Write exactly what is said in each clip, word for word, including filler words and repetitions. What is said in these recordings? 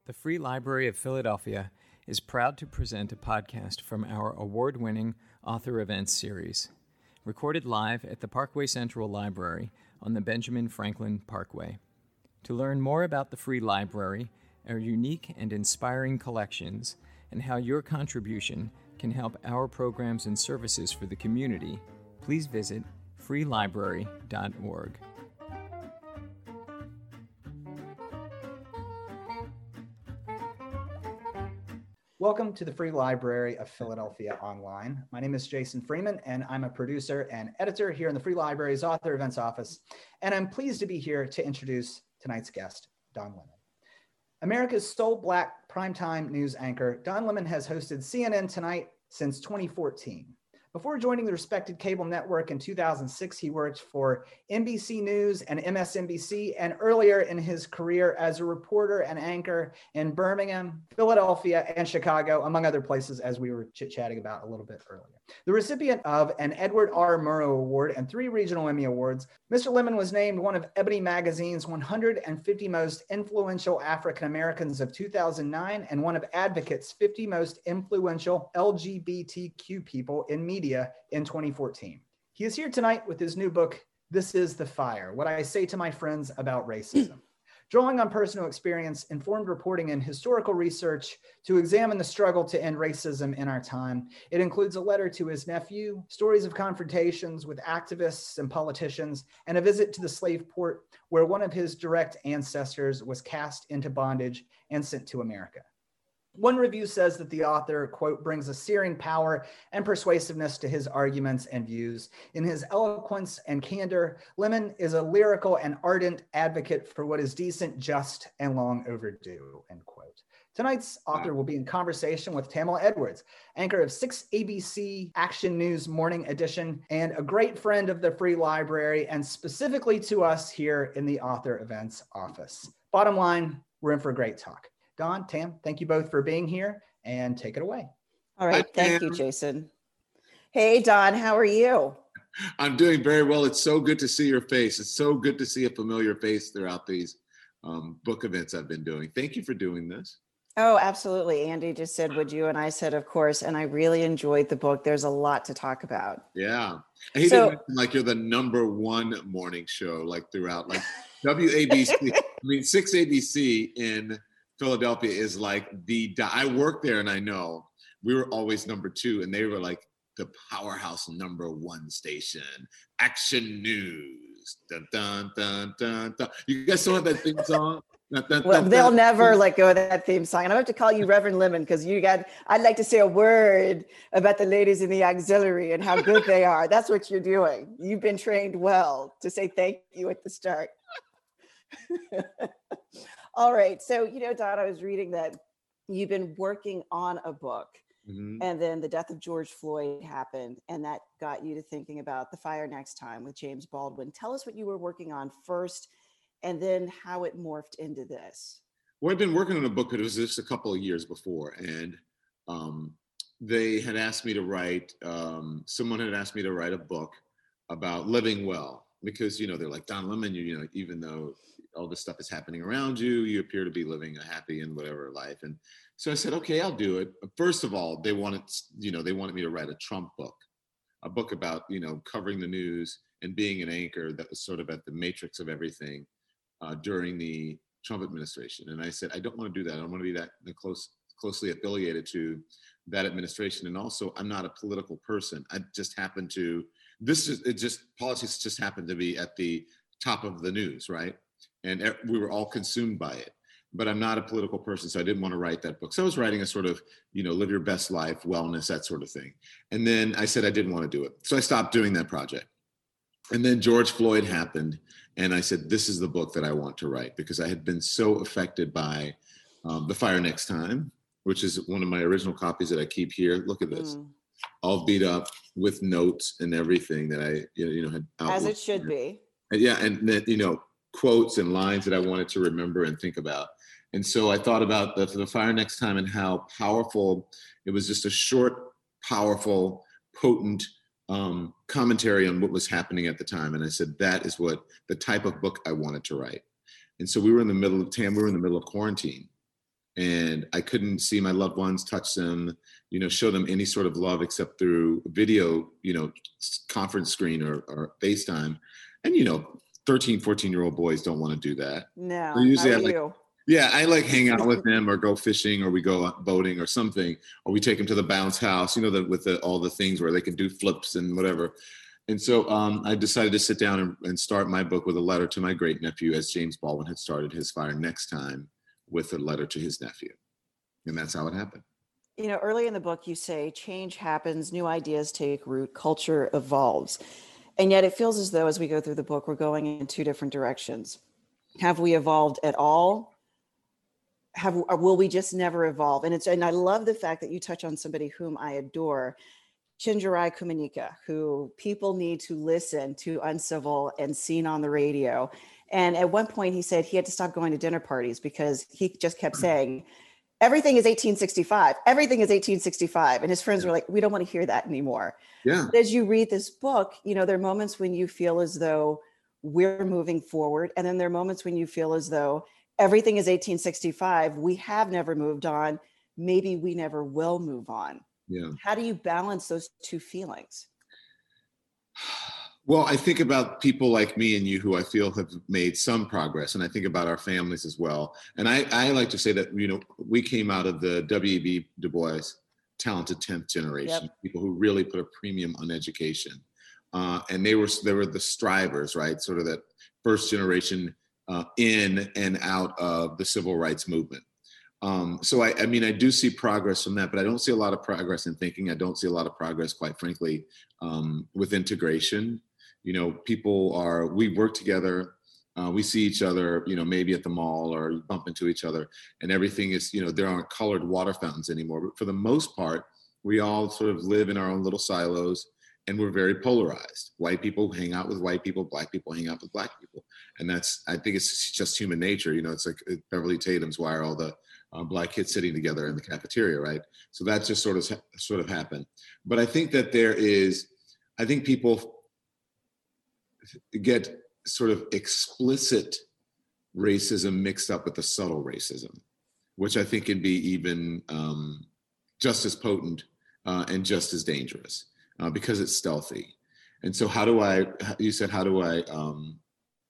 The Free Library of Philadelphia is proud to present a podcast from our award-winning Author Events series, recorded live at the Parkway Central Library on the Benjamin Franklin Parkway. To learn more about the Free Library, our unique and inspiring collections, and how your contribution can help our programs and services for the community, please visit free library dot org. Welcome to the Free Library of Philadelphia Online. My name is Jason Freeman, and I'm a producer and editor here in the Free Library's Author Events Office. And I'm pleased to be here to introduce tonight's guest, Don Lemon. America's sole Black primetime news anchor, Don Lemon has hosted C N N Tonight since twenty fourteen. Before joining the respected cable network in two thousand six, he worked for N B C News and M S N B C, and earlier in his career as a reporter and anchor in Birmingham, Philadelphia, and Chicago, among other places, as we were chit-chatting about a little bit earlier. The recipient of an Edward R. Murrow Award and three regional Emmy Awards, Mister Lemon was named one of Ebony Magazine's one hundred fifty most influential African Americans of two thousand nine and one of Advocate's fifty most influential L G B T Q people in media in twenty fourteen. He is here tonight with his new book, This Is the Fire: What I Say to My Friends About Racism. Drawing on personal experience, informed reporting, and historical research to examine the struggle to end racism in our time, it includes a letter to his nephew, stories of confrontations with activists and politicians, and a visit to the slave port where one of his direct ancestors was cast into bondage and sent to America. One review says that the author, quote, brings a searing power and persuasiveness to his arguments and views. In his eloquence and candor, Lemon is a lyrical and ardent advocate for what is decent, just, and long overdue, end quote. Tonight's author will be in conversation with Tamala Edwards, anchor of six A B C Action News Morning Edition, and a great friend of the Free Library, and specifically to us here in the Author Events Office. Bottom line, we're in for a great talk. Don, Tam, thank you both for being here, and take it away. All right. Thank you, Jason. Hey, Don, how are you? I'm doing very well. It's so good to see your face. It's so good to see a familiar face throughout these um, book events I've been doing. Thank you for doing this. Oh, absolutely. Andy just said, would you? And I said, of course. And I really enjoyed the book. There's a lot to talk about. Yeah. He so, didn't mention like you're the number one morning show, like throughout, like W A B C. I mean, six A B C in Philadelphia is like the, I work there and I know we were always number two and they were like the powerhouse number one station, Action News. Dun, dun, dun, dun, dun. You guys still have that theme song? Dun, dun, well, dun, they'll dun. never let go of that theme song. And I have to call you Reverend Lemon because you got, I'd like to say a word about the ladies in the auxiliary and how good they are. That's what you're doing. You've been trained well to say thank you at the start. All right. So, you know, Don, I was reading that you've been working on a book mm-hmm. and then the death of George Floyd happened and that got you to thinking about The Fire Next Time with James Baldwin. Tell us what you were working on first and then how it morphed into this. Well, I've been working on a book, but it was just a couple of years before. And um, they had asked me to write, um, someone had asked me to write a book about living well because, you know, they're like, Don Lemon, you, you know, even though all this stuff is happening around you, you appear to be living a happy and whatever life. And so I said, okay, I'll do it. First of all, they wanted, you know, they wanted me to write a Trump book, a book about, you know, covering the news and being an anchor that was sort of at the matrix of everything uh, during the Trump administration. And I said, I don't want to do that. I don't want to be that close, closely affiliated to that administration. And also, I'm not a political person. I just happen to, this is, it just, politics just happened to be at the top of the news, right? And we were all consumed by it. But I'm not a political person, so I didn't want to write that book. So I was writing a sort of, you know, live your best life, wellness, that sort of thing. And then I said I didn't want to do it. So I stopped doing that project. And then George Floyd happened. And I said, this is the book that I want to write because I had been so affected by um, The Fire Next Time, which is one of my original copies that I keep here. Look at this. Mm. All beat up with notes and everything that I, you know, had outlined. As it should be. And yeah. And then, you know, quotes and lines that I wanted to remember and think about. And so I thought about the, the Fire Next Time and how powerful, it was just a short, powerful, potent um, commentary on what was happening at the time. And I said, that is what the type of book I wanted to write. And so we were in the middle of, Tam, we were in the middle of quarantine. and I couldn't see my loved ones, touch them, you know, show them any sort of love except through video, you know, conference screen or, or FaceTime. And, you know, thirteen, fourteen year old boys don't want to do that. No, so usually how I like, you? Yeah, I like hang out with them or go fishing or we go boating or something, or we take them to the bounce house, you know, the, with the, all the things where they can do flips and whatever. And so um, I decided to sit down and, and start my book with a letter to my great nephew, as James Baldwin had started his Fire Next Time with a letter to his nephew. And that's how it happened. You know, early in the book, you say change happens, new ideas take root, culture evolves. And yet it feels as though as we go through the book, we're going in two different directions. Have we evolved at all? Have, or will we just never evolve? And it's, and I love the fact that you touch on somebody whom I adore, Chenjerai Kumanyika, who people need to listen to Uncivil and seen on the radio. And at one point he said he had to stop going to dinner parties because he just kept saying, everything is eighteen sixty-five. Everything is eighteen sixty-five. And his friends were like, we don't want to hear that anymore. Yeah. But as you read this book, you know, there are moments when you feel as though we're moving forward. And then there are moments when you feel as though everything is eighteen sixty-five. We have never moved on. Maybe we never will move on. Yeah. How do you balance those two feelings? Well, I think about people like me and you who I feel have made some progress, and I think about our families as well. And I, I like to say that, you know, we came out of the W E B Du Bois talented tenth generation, yep. people who really put a premium on education. Uh, and they were, they were the strivers, right? Sort of that first generation uh, in and out of the civil rights movement. Um, so I, I mean, I do see progress from that, but I don't see a lot of progress in thinking. I don't see a lot of progress, quite frankly, um, with integration. You know, people are, we work together, uh, we see each other, you know, maybe at the mall or bump into each other, and everything is, you know, there aren't colored water fountains anymore. But for the most part, we all sort of live in our own little silos, and we're very polarized. White people hang out with white people, black people hang out with black people. And that's, I think it's just human nature. You know, it's like Beverly Tatum's Why Are All the uh, Black Kids Sitting Together in the Cafeteria, right? So that just sort of, sort of happened. But I think that there is, I think people get sort of explicit racism mixed up with the subtle racism, which I think can be even um, just as potent uh, and just as dangerous uh, because it's stealthy. And so how do I, you said, how do I um,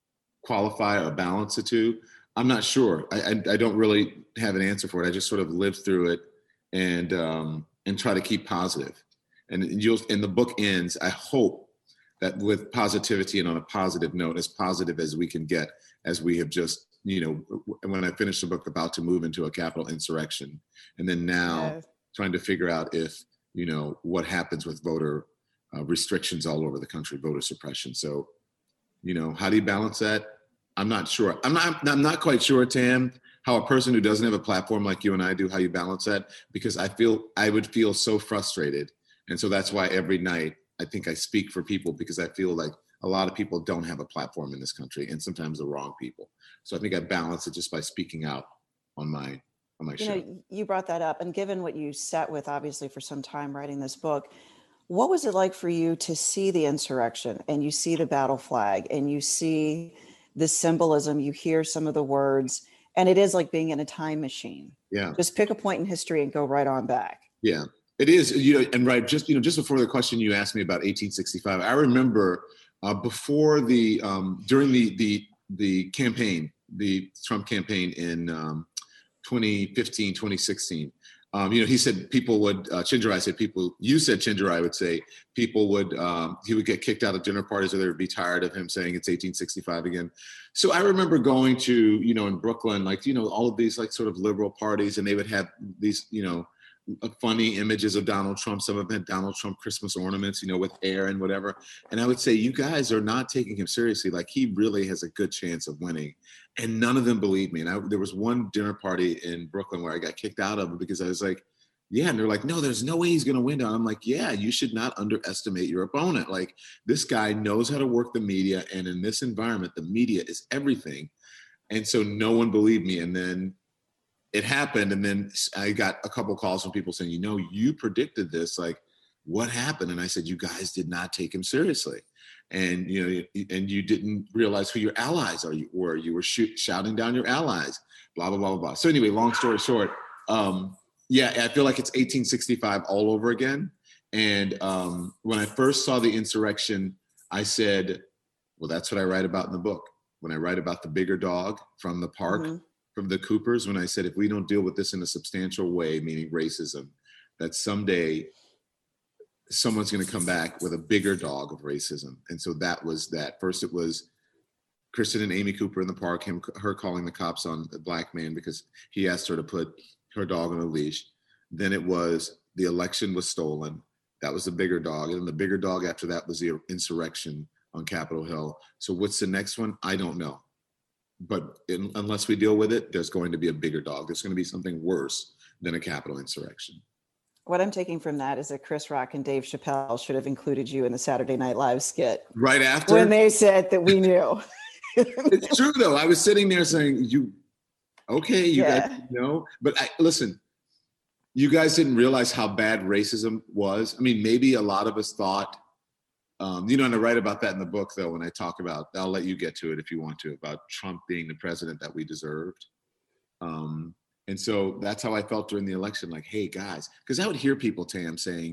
qualify or balance the two? I'm not sure. I, I, I don't really have an answer for it. I just sort of live through it and um, and try to keep positive. And you'll, and the book ends, I hope, that with positivity and on a positive note, as positive as we can get, as we have just, you know, when I finished the book, about to move into a capital insurrection. And then now yes. trying to figure out if, you know, what happens with voter uh, restrictions all over the country, voter suppression. So, you know, how do you balance that? I'm not sure. I'm not, I'm not quite sure, Tam, how a person who doesn't have a platform like you and I do, how you balance that, because I feel, I would feel so frustrated. And so that's why every night, I think I speak for people, because I feel like a lot of people don't have a platform in this country, and sometimes the wrong people. So I think I balance it just by speaking out on my on my you show. Know, you brought that up, and given what you sat with, obviously, for some time writing this book, what was it like for you to see the insurrection, and you see the battle flag, and you see the symbolism, you hear some of the words, and it is like being in a time machine. Yeah. Just pick a point in history and go right on back. Yeah. It is, you know, and right, just, you know, just before the question you asked me about eighteen sixty-five, I remember uh, before the, um, during the, the, the campaign, the Trump campaign in um, twenty fifteen, twenty sixteen, um, you know, he said people would, uh, Chenjerai said people, you said Chenjerai would say people would, um, he would get kicked out of dinner parties, or they would be tired of him saying it's eighteen sixty-five again. So I remember going to, you know, in Brooklyn, like, you know, all of these like sort of liberal parties, and they would have these, you know, funny images of Donald Trump. Some of them had Donald Trump Christmas ornaments, you know, with hair and whatever. And I would say, you guys are not taking him seriously. Like, he really has a good chance of winning. And none of them believed me. And I, there was one dinner party in Brooklyn where I got kicked out of it because I was like, yeah. And they're like, no, there's no way he's going to win. I'm like, yeah, you should not underestimate your opponent. Like, this guy knows how to work the media. And in this environment, the media is everything. And so no one believed me. And then it happened. And then I got a couple of calls from people saying, you know, you predicted this, like, what happened? And I said, you guys did not take him seriously. And, you know, and you didn't realize who your allies are, you were, you were shoot, shouting down your allies. blah, blah, blah, blah, blah. So anyway, long story short, um, yeah, I feel like it's eighteen sixty-five all over again. And um, when I first saw the insurrection, I said, well, that's what I write about in the book. When I write about the bigger dog from the park, mm-hmm. from the Coopers, when I said, if we don't deal with this in a substantial way, meaning racism, that someday someone's going to come back with a bigger dog of racism. And so that was that. First, it was Kristen and Amy Cooper in the park, him, her calling the cops on the black man because he asked her to put her dog on a leash. Then it was the election was stolen. That was the bigger dog. And the bigger dog after that was the insurrection on Capitol Hill. So what's the next one? I don't know. But in, unless we deal with it, there's going to be a bigger dog. There's going to be something worse than a Capitol insurrection. What I'm taking from that is that Chris Rock and Dave Chappelle should have included you in the Saturday Night Live skit. Right after? When they said that we knew. It's true, though. I was sitting there saying, you, okay, you yeah. guys know. But I, listen, you guys didn't realize how bad racism was. I mean, maybe a lot of us thought, um, you know, and I write about that in the book, though, when I talk about, I'll let you get to it if you want to, about Trump being the president that we deserved. Um, and so that's how I felt during the election, like, hey, guys, because I would hear people, Tam, saying,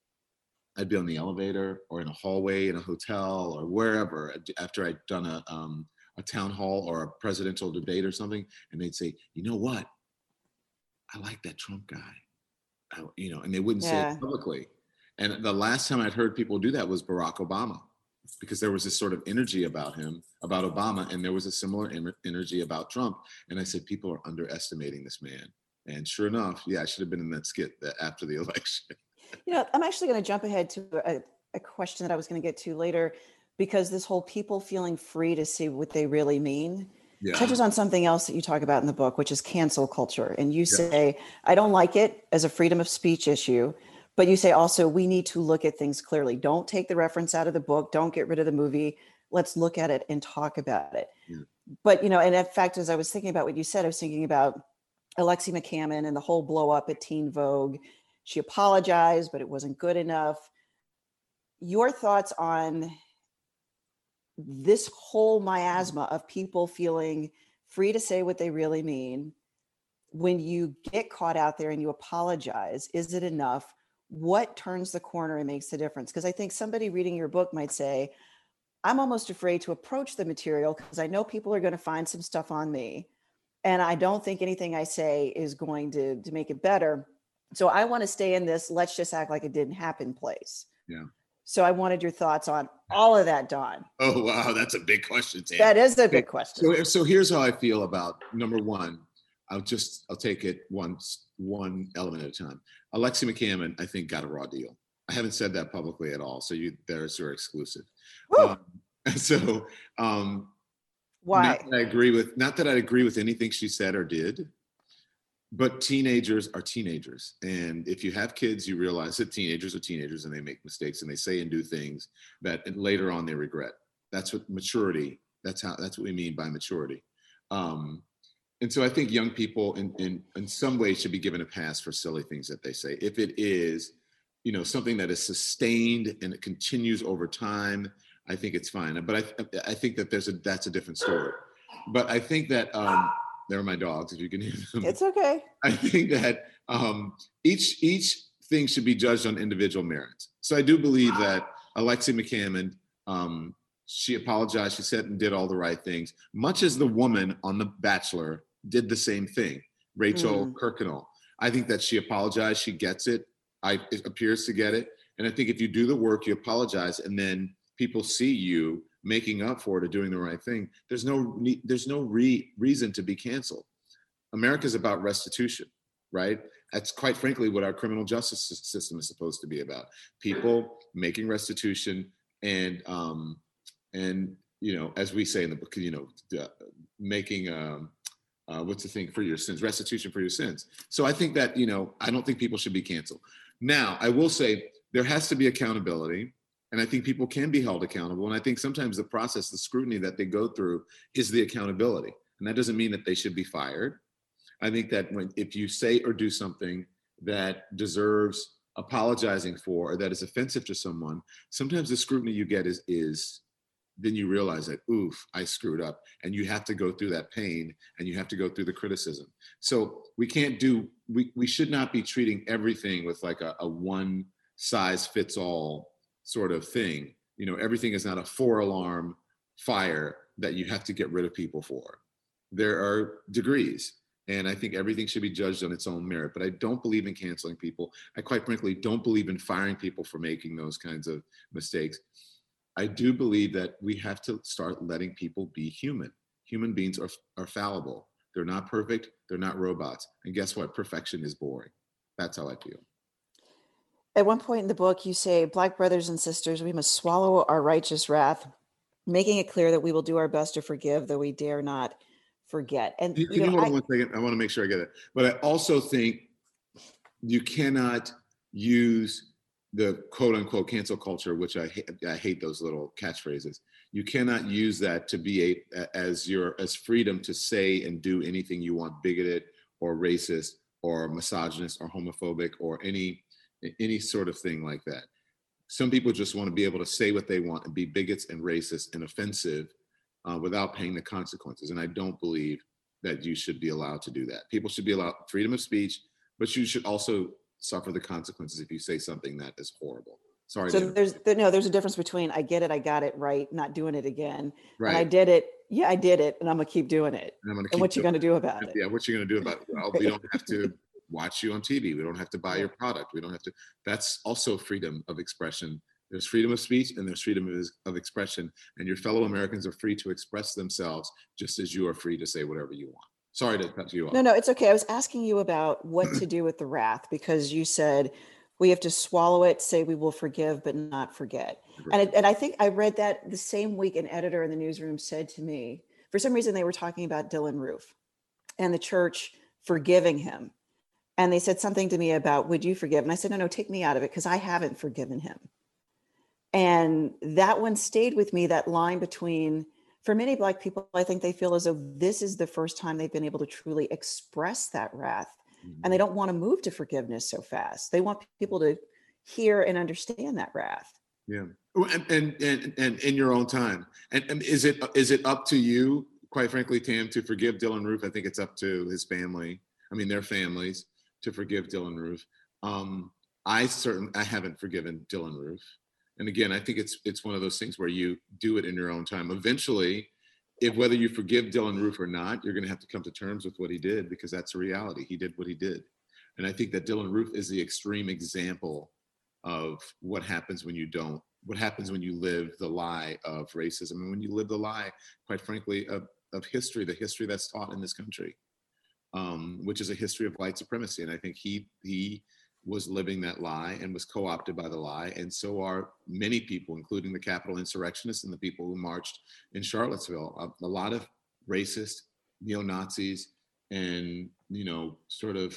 I'd be on the elevator or in a hallway in a hotel or wherever after I'd done a, um, a town hall or a presidential debate or something, and they'd say, you know what? I like that Trump guy, I, you know, and they wouldn't yeah. say it publicly. And the last time I'd heard people do that was Barack Obama, because there was this sort of energy about him, about Obama, and there was a similar em- energy about Trump. And I said, people are underestimating this man. And sure enough, yeah, I should have been in that skit that after the election. You know, I'm actually going to jump ahead to a, a question that I was going to get to later, because this whole people feeling free to say what they really mean yeah. touches on something else that you talk about in the book, which is cancel culture. And you say, yeah. I don't like it as a freedom of speech issue, but you say also we need to look at things clearly. Don't take the reference out of the book. Don't get rid of the movie. Let's look at it and talk about it. Yeah. But, you know, and in fact, as I was thinking about what you said, I was thinking about Alexi McCammon and the whole blow up at Teen Vogue. She apologized, but it wasn't good enough. Your thoughts on this whole miasma of people feeling free to say what they really mean. When you get caught out there and you apologize, is it enough? What turns the corner and makes the difference? Because I think somebody reading your book might say, I'm almost afraid to approach the material because I know people are going to find some stuff on me. And I don't think anything I say is going to, to make it better. So I want to stay in this, let's just act like it didn't happen place. Yeah. So I wanted your thoughts on all of that, Don. Oh, wow. That's a big question, Tam. That is a big question. So, so here's how I feel about number one. I'll just, I'll take it once, one element at a time. Alexi McCammon, I think, got a raw deal. I haven't said that publicly at all. So you, there's your exclusive. Um, so, um, why? Not that I agree with, not that I agree with anything she said or did, but teenagers are teenagers. And if you have kids, you realize that teenagers are teenagers and they make mistakes and they say and do things that later on they regret. That's what maturity, that's how, that's what we mean by maturity. Um, and so I think young people in, in, in some ways should be given a pass for silly things that they say. If it is, you know, something that is sustained and it continues over time, I think it's fine. But I, I think that there's a, that's a different story. But I think that, um, they're my dogs, if you can hear them. It's okay. I think that um, each each thing should be judged on individual merits. So I do believe that Alexi McCammon, um, she apologized, she said and did all the right things, much as the woman on The Bachelor did the same thing, Rachel mm. Kirkconnell. I think that she apologized, she gets it, I, it appears to get it. And I think if you do the work, you apologize, and then people see you making up for it or doing the right thing, there's no there's no re, reason to be canceled. America's about restitution, right? That's quite frankly what our criminal justice system is supposed to be about. People making restitution and, um, and you know, as we say in the book, you know, uh, making, um, uh, what's the thing for your sins? Restitution for your sins. So I think that, you know, I don't think people should be canceled. Now, I will say there has to be accountability. And I think people can be held accountable. And I think sometimes the process, the scrutiny that they go through is the accountability. And that doesn't mean that they should be fired. I think that when if you say or do something that deserves apologizing for or that is offensive to someone, sometimes the scrutiny you get is, is then you realize that, oof, I screwed up. And you have to go through that pain, and you have to go through the criticism. So we can't do, we, we should not be treating everything with like a, a one size fits all sort of thing. You know, everything is not a four alarm fire that you have to get rid of people for. There are degrees. And I think everything should be judged on its own merit. But I don't believe in canceling people. I quite frankly don't believe in firing people for making those kinds of mistakes. I do believe that we have to start letting people be human. Human beings are, are fallible. They're not perfect. They're not robots. And guess what? Perfection is boring. That's how I feel. At one point in the book, you say, Black brothers and sisters, we must swallow our righteous wrath, making it clear that we will do our best to forgive, though we dare not forget. And Can you, you know, hold on I, one second? I want to make sure I get it. But I also think you cannot use the quote unquote cancel culture, which I hate, I hate those little catchphrases. You cannot use that to be a, as your, as freedom to say and do anything you want, bigoted or racist or misogynist or homophobic or any, any sort of thing like that. Some people just want to be able to say what they want and be bigots and racist and offensive uh, without paying the consequences. And I don't believe that you should be allowed to do that. People should be allowed freedom of speech, but you should also suffer the consequences if you say something that is horrible. Sorry. So there's no, there's a difference between I get it, I got it right, not doing it again. Right. And I did it. Yeah, I did it. And I'm going to keep doing it. And, I'm gonna and what you going to do about it. it? Yeah, what you going to do about it? Well, we don't have to watch you on T V. We don't have to buy your product. We don't have to. That's also freedom of expression. There's freedom of speech and there's freedom of, of expression. And your fellow Americans are free to express themselves just as you are free to say whatever you want. Sorry to cut you off. No, no, it's okay. I was asking you about what to do with the wrath, because you said we have to swallow it, say we will forgive, but not forget. And, it, and I think I read that the same week an editor in the newsroom said to me, for some reason they were talking about Dylann Roof and the church forgiving him. And they said something to me about, would you forgive? And I said, no, no, take me out of it because I haven't forgiven him. And that one stayed with me, that line between, for many Black people, I think they feel as though this is the first time they've been able to truly express that wrath. Mm-hmm. And they don't want to move to forgiveness so fast. They want people to hear and understand that wrath. Yeah. And and and, and in your own time. And, and is it is it up to you, quite frankly, Tam, to forgive Dylann Roof? I think it's up to his family. I mean, their families to forgive Dylann Roof. Um, I certainly I haven't forgiven Dylann Roof. And again, I think it's it's one of those things where you do it in your own time. Eventually, if whether you forgive Dylann Roof or not, you're going to have to come to terms with what he did, because that's a reality. He did what he did. And I think that Dylann Roof is the extreme example of what happens when you don't, what happens when you live the lie of racism, and when you live the lie, quite frankly, of, of history, the history that's taught in this country, um, which is a history of white supremacy. And I think he he was living that lie and was co-opted by the lie. And so are many people, including the Capitol insurrectionists and the people who marched in Charlottesville. A, a lot of racist, neo-Nazis, and, you know, sort of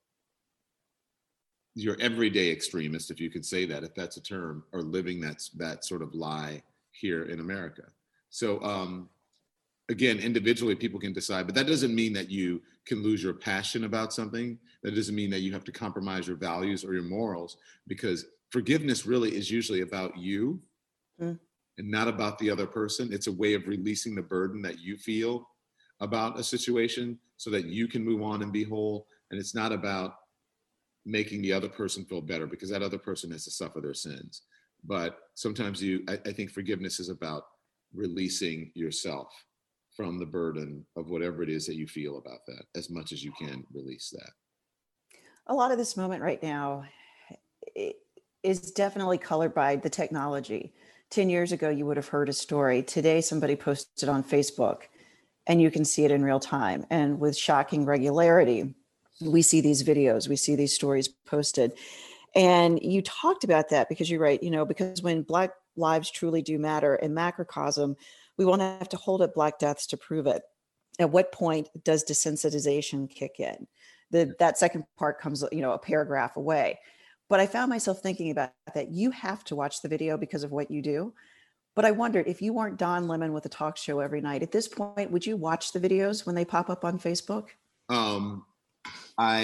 your everyday extremists, if you could say that, if that's a term, are living that, that sort of lie here in America. So um, again, individually, people can decide, but that doesn't mean that you can lose your passion about something. That doesn't mean that you have to compromise your values or your morals, because forgiveness really is usually about you mm. and not about the other person. It's a way of releasing the burden that you feel about a situation so that you can move on and be whole. And it's not about making the other person feel better, because that other person has to suffer their sins. But sometimes you, I, I think forgiveness is about releasing yourself from the burden of whatever it is that you feel about that, as much as you can release that. A lot of this moment right now is definitely colored by the technology. ten years ago, you would have heard a story. Today, somebody posted on Facebook and you can see it in real time. And with shocking regularity, we see these videos, we see these stories posted. And you talked about that because you're right, you know, because when Black lives truly do matter in macrocosm, we won't have to hold up Black deaths to prove it. At what point does desensitization kick in? The, that second part comes, you know, a paragraph away. But I found myself thinking about that. You have to watch the video because of what you do. But I wondered, if you weren't Don Lemon with a talk show every night, at this point, would you watch the videos when they pop up on Facebook? Um, I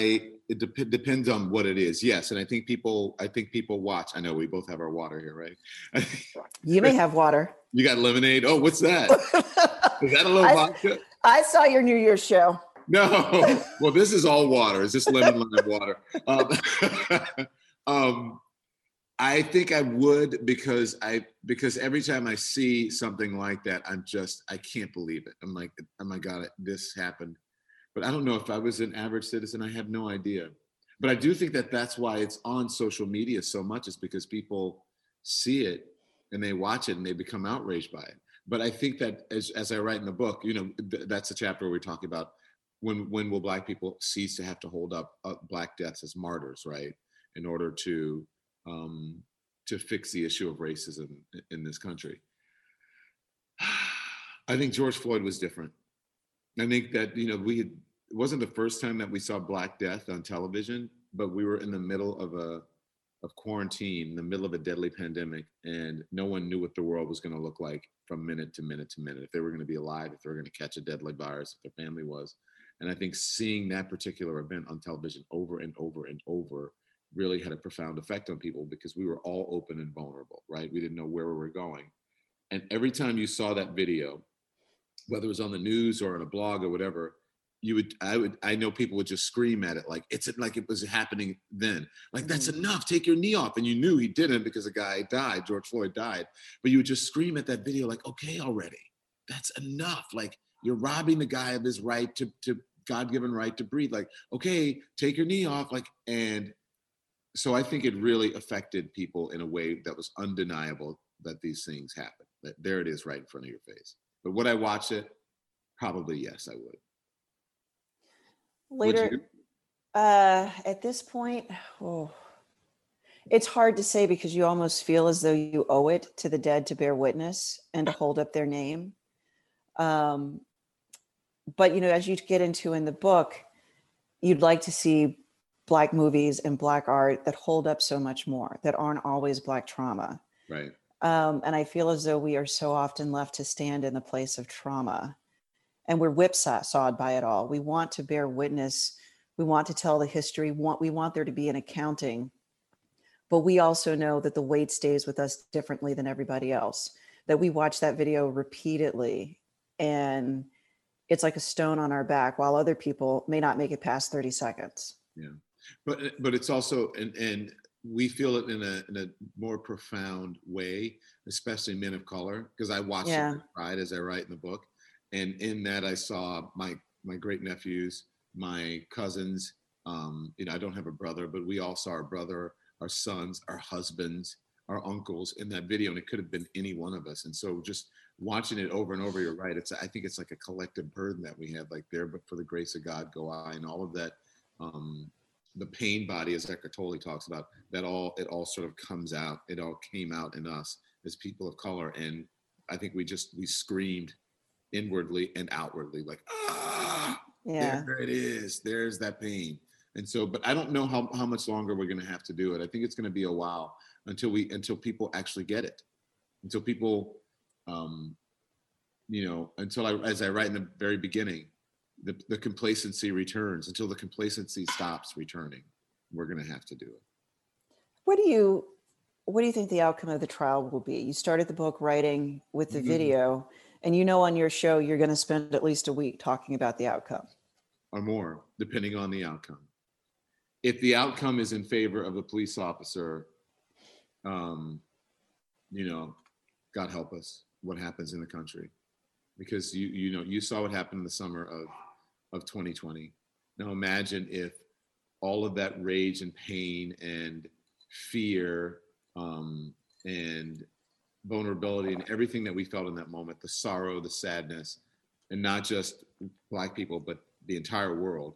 it dep- depends on what it is. Yes, and I think people, I think people watch. I know we both have our water here, right? You may have water. You got lemonade. Oh, what's that? Is that a little I, vodka? I saw your New Year's show. No. Well, this is all water. It's just lemon lime water. Um, um, I think I would because I because every time I see something like that, I'm just I can't believe it. I'm like, oh my God, this happened. But I don't know if I was an average citizen. I have no idea. But I do think that that's why it's on social media so much, is because people see it and they watch it and they become outraged by it. But I think that as, as I write in the book, you know, th- that's a chapter where we talk about when when will Black people cease to have to hold up uh, Black deaths as martyrs, right? In order to um, to fix the issue of racism in, in this country. I think George Floyd was different. I think that, you know, we had, it wasn't the first time that we saw Black death on television, but we were in the middle of a of quarantine, in the middle of a deadly pandemic, and no one knew what the world was going to look like from minute to minute to minute, if they were going to be alive, if they were going to catch a deadly virus, if their family was. And I think seeing that particular event on television over and over and over really had a profound effect on people, because we were all open and vulnerable, right? We didn't know where we were going. And every time you saw that video, whether it was on the news or on a blog or whatever, you would, I would, I know people would just scream at it like it's like it was happening then. Like, that's enough, take your knee off. And you knew he didn't, because the guy died, George Floyd died. But you would just scream at that video like, okay, already, that's enough. Like, you're robbing the guy of his right to, to God-given right to breathe. Like, okay, take your knee off. Like, and so I think it really affected people in a way that was undeniable, that these things happen. That there it is right in front of your face. But would I watch it? Probably yes, I would. Later, would you? Uh, at this point, oh, it's hard to say, because you almost feel as though you owe it to the dead to bear witness and to hold up their name. Um, but, you know, as you get into in the book, you'd like to see Black movies and Black art that hold up so much more, that aren't always Black trauma. Right. Um, and I feel as though we are so often left to stand in the place of trauma, and we're whipsawed by it all. We want to bear witness. We want to tell the history. We want, we want there to be an accounting, but we also know that the weight stays with us differently than everybody else, that we watch that video repeatedly and it's like a stone on our back, while other people may not make it past thirty seconds. Yeah. But, but it's also, and, and we feel it in a, in a more profound way, especially men of color, because I watched Yeah. it with pride as I write in the book. And in that I saw my, my great nephews, my cousins, um, you know, I don't have a brother, but we all saw our brother, our sons, our husbands, our uncles in that video, and it could have been any one of us. And so just watching it over and over, you're right. It's, I think it's like a collective burden that we have, like, there, but for the grace of God, go I, and all of that, um, the pain body, as Eckhart Tolle talks about, that all, it all sort of comes out. It all came out in us as people of color. And I think we just, we screamed inwardly and outwardly, like, ah, Yeah. there it is. There's that pain. And so, but I don't know how, how much longer we're going to have to do it. I think it's going to be a while until we, until people actually get it, until people, um, you know, until I, as I write in the very beginning, the, the complacency returns. Until the complacency stops returning, we're going to have to do it. What do you, what do you think the outcome of the trial will be? You started the book writing with the Mm-hmm. video, and you know on your show you're going to spend at least a week talking about the outcome. Or more, depending on the outcome. If the outcome is in favor of the police officer, um, you know, God help us, what happens in the country. Because you you know, you saw what happened in the summer of, of twenty twenty. Now imagine if all of that rage and pain and fear um, and vulnerability and everything that we felt in that moment, the sorrow, the sadness, and not just Black people, but the entire world.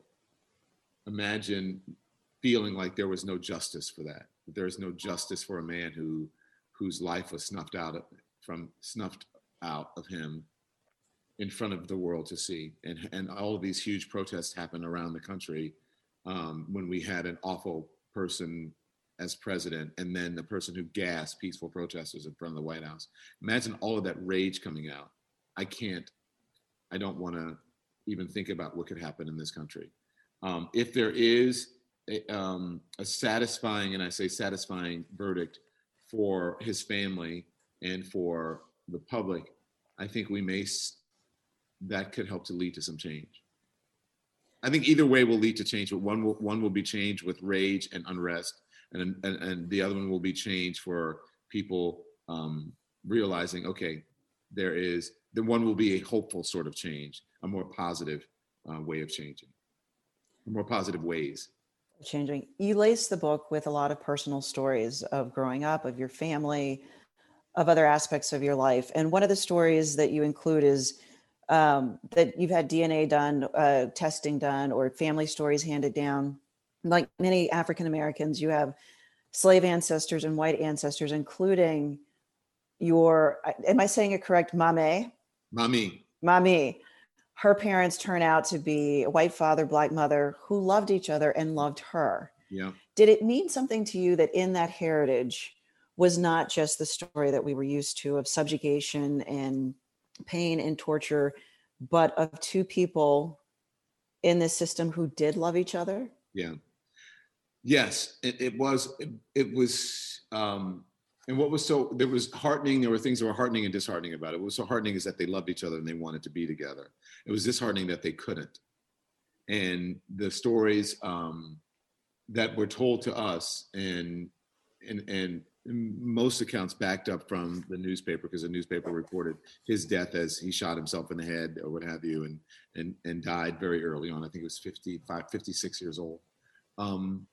Imagine feeling like there was no justice for that. There is no justice for a man who, whose life was snuffed out of, from snuffed out of him in front of the world to see. And, and all of these huge protests happened around the country um, when we had an awful person as president, and then the person who gassed peaceful protesters in front of the White House. Imagine all of that rage coming out. I can't, I don't want to even think about what could happen in this country. Um, if there is a, um, a satisfying, and I say satisfying verdict for his family and for the public, I think we may, that could help to lead to some change. I think either way will lead to change, but one will, one will be changed with rage and unrest, and, and, and the other one will be changed for people um, realizing, okay, there is, the one will be a hopeful sort of change, a more positive uh, way of changing, more positive ways. Changing. You lace the book with a lot of personal stories of growing up, of your family, of other aspects of your life. And one of the stories that you include is um, that you've had D N A done, uh, testing done, or family stories handed down. Like many African Americans, you have slave ancestors and white ancestors, including your, am I saying it correct, Mame? Mami. Mami. Her parents turn out to be a white father, black mother who loved each other and loved her. Yeah. Did it mean something to you that in that heritage was not just the story that we were used to of subjugation and pain and torture, but of two people in this system who did love each other? Yeah. Yes, it, it was, it, it was, um, and what was so, there was heartening, there were things that were heartening and disheartening about it. What was so heartening is that they loved each other and they wanted to be together. It was disheartening that they couldn't. And the stories um, that were told to us, and, and, and most accounts backed up from the newspaper, because the newspaper reported his death as he shot himself in the head or what have you, and, and, and died very early on. I think it was fifty-five, fifty-six years old. Um,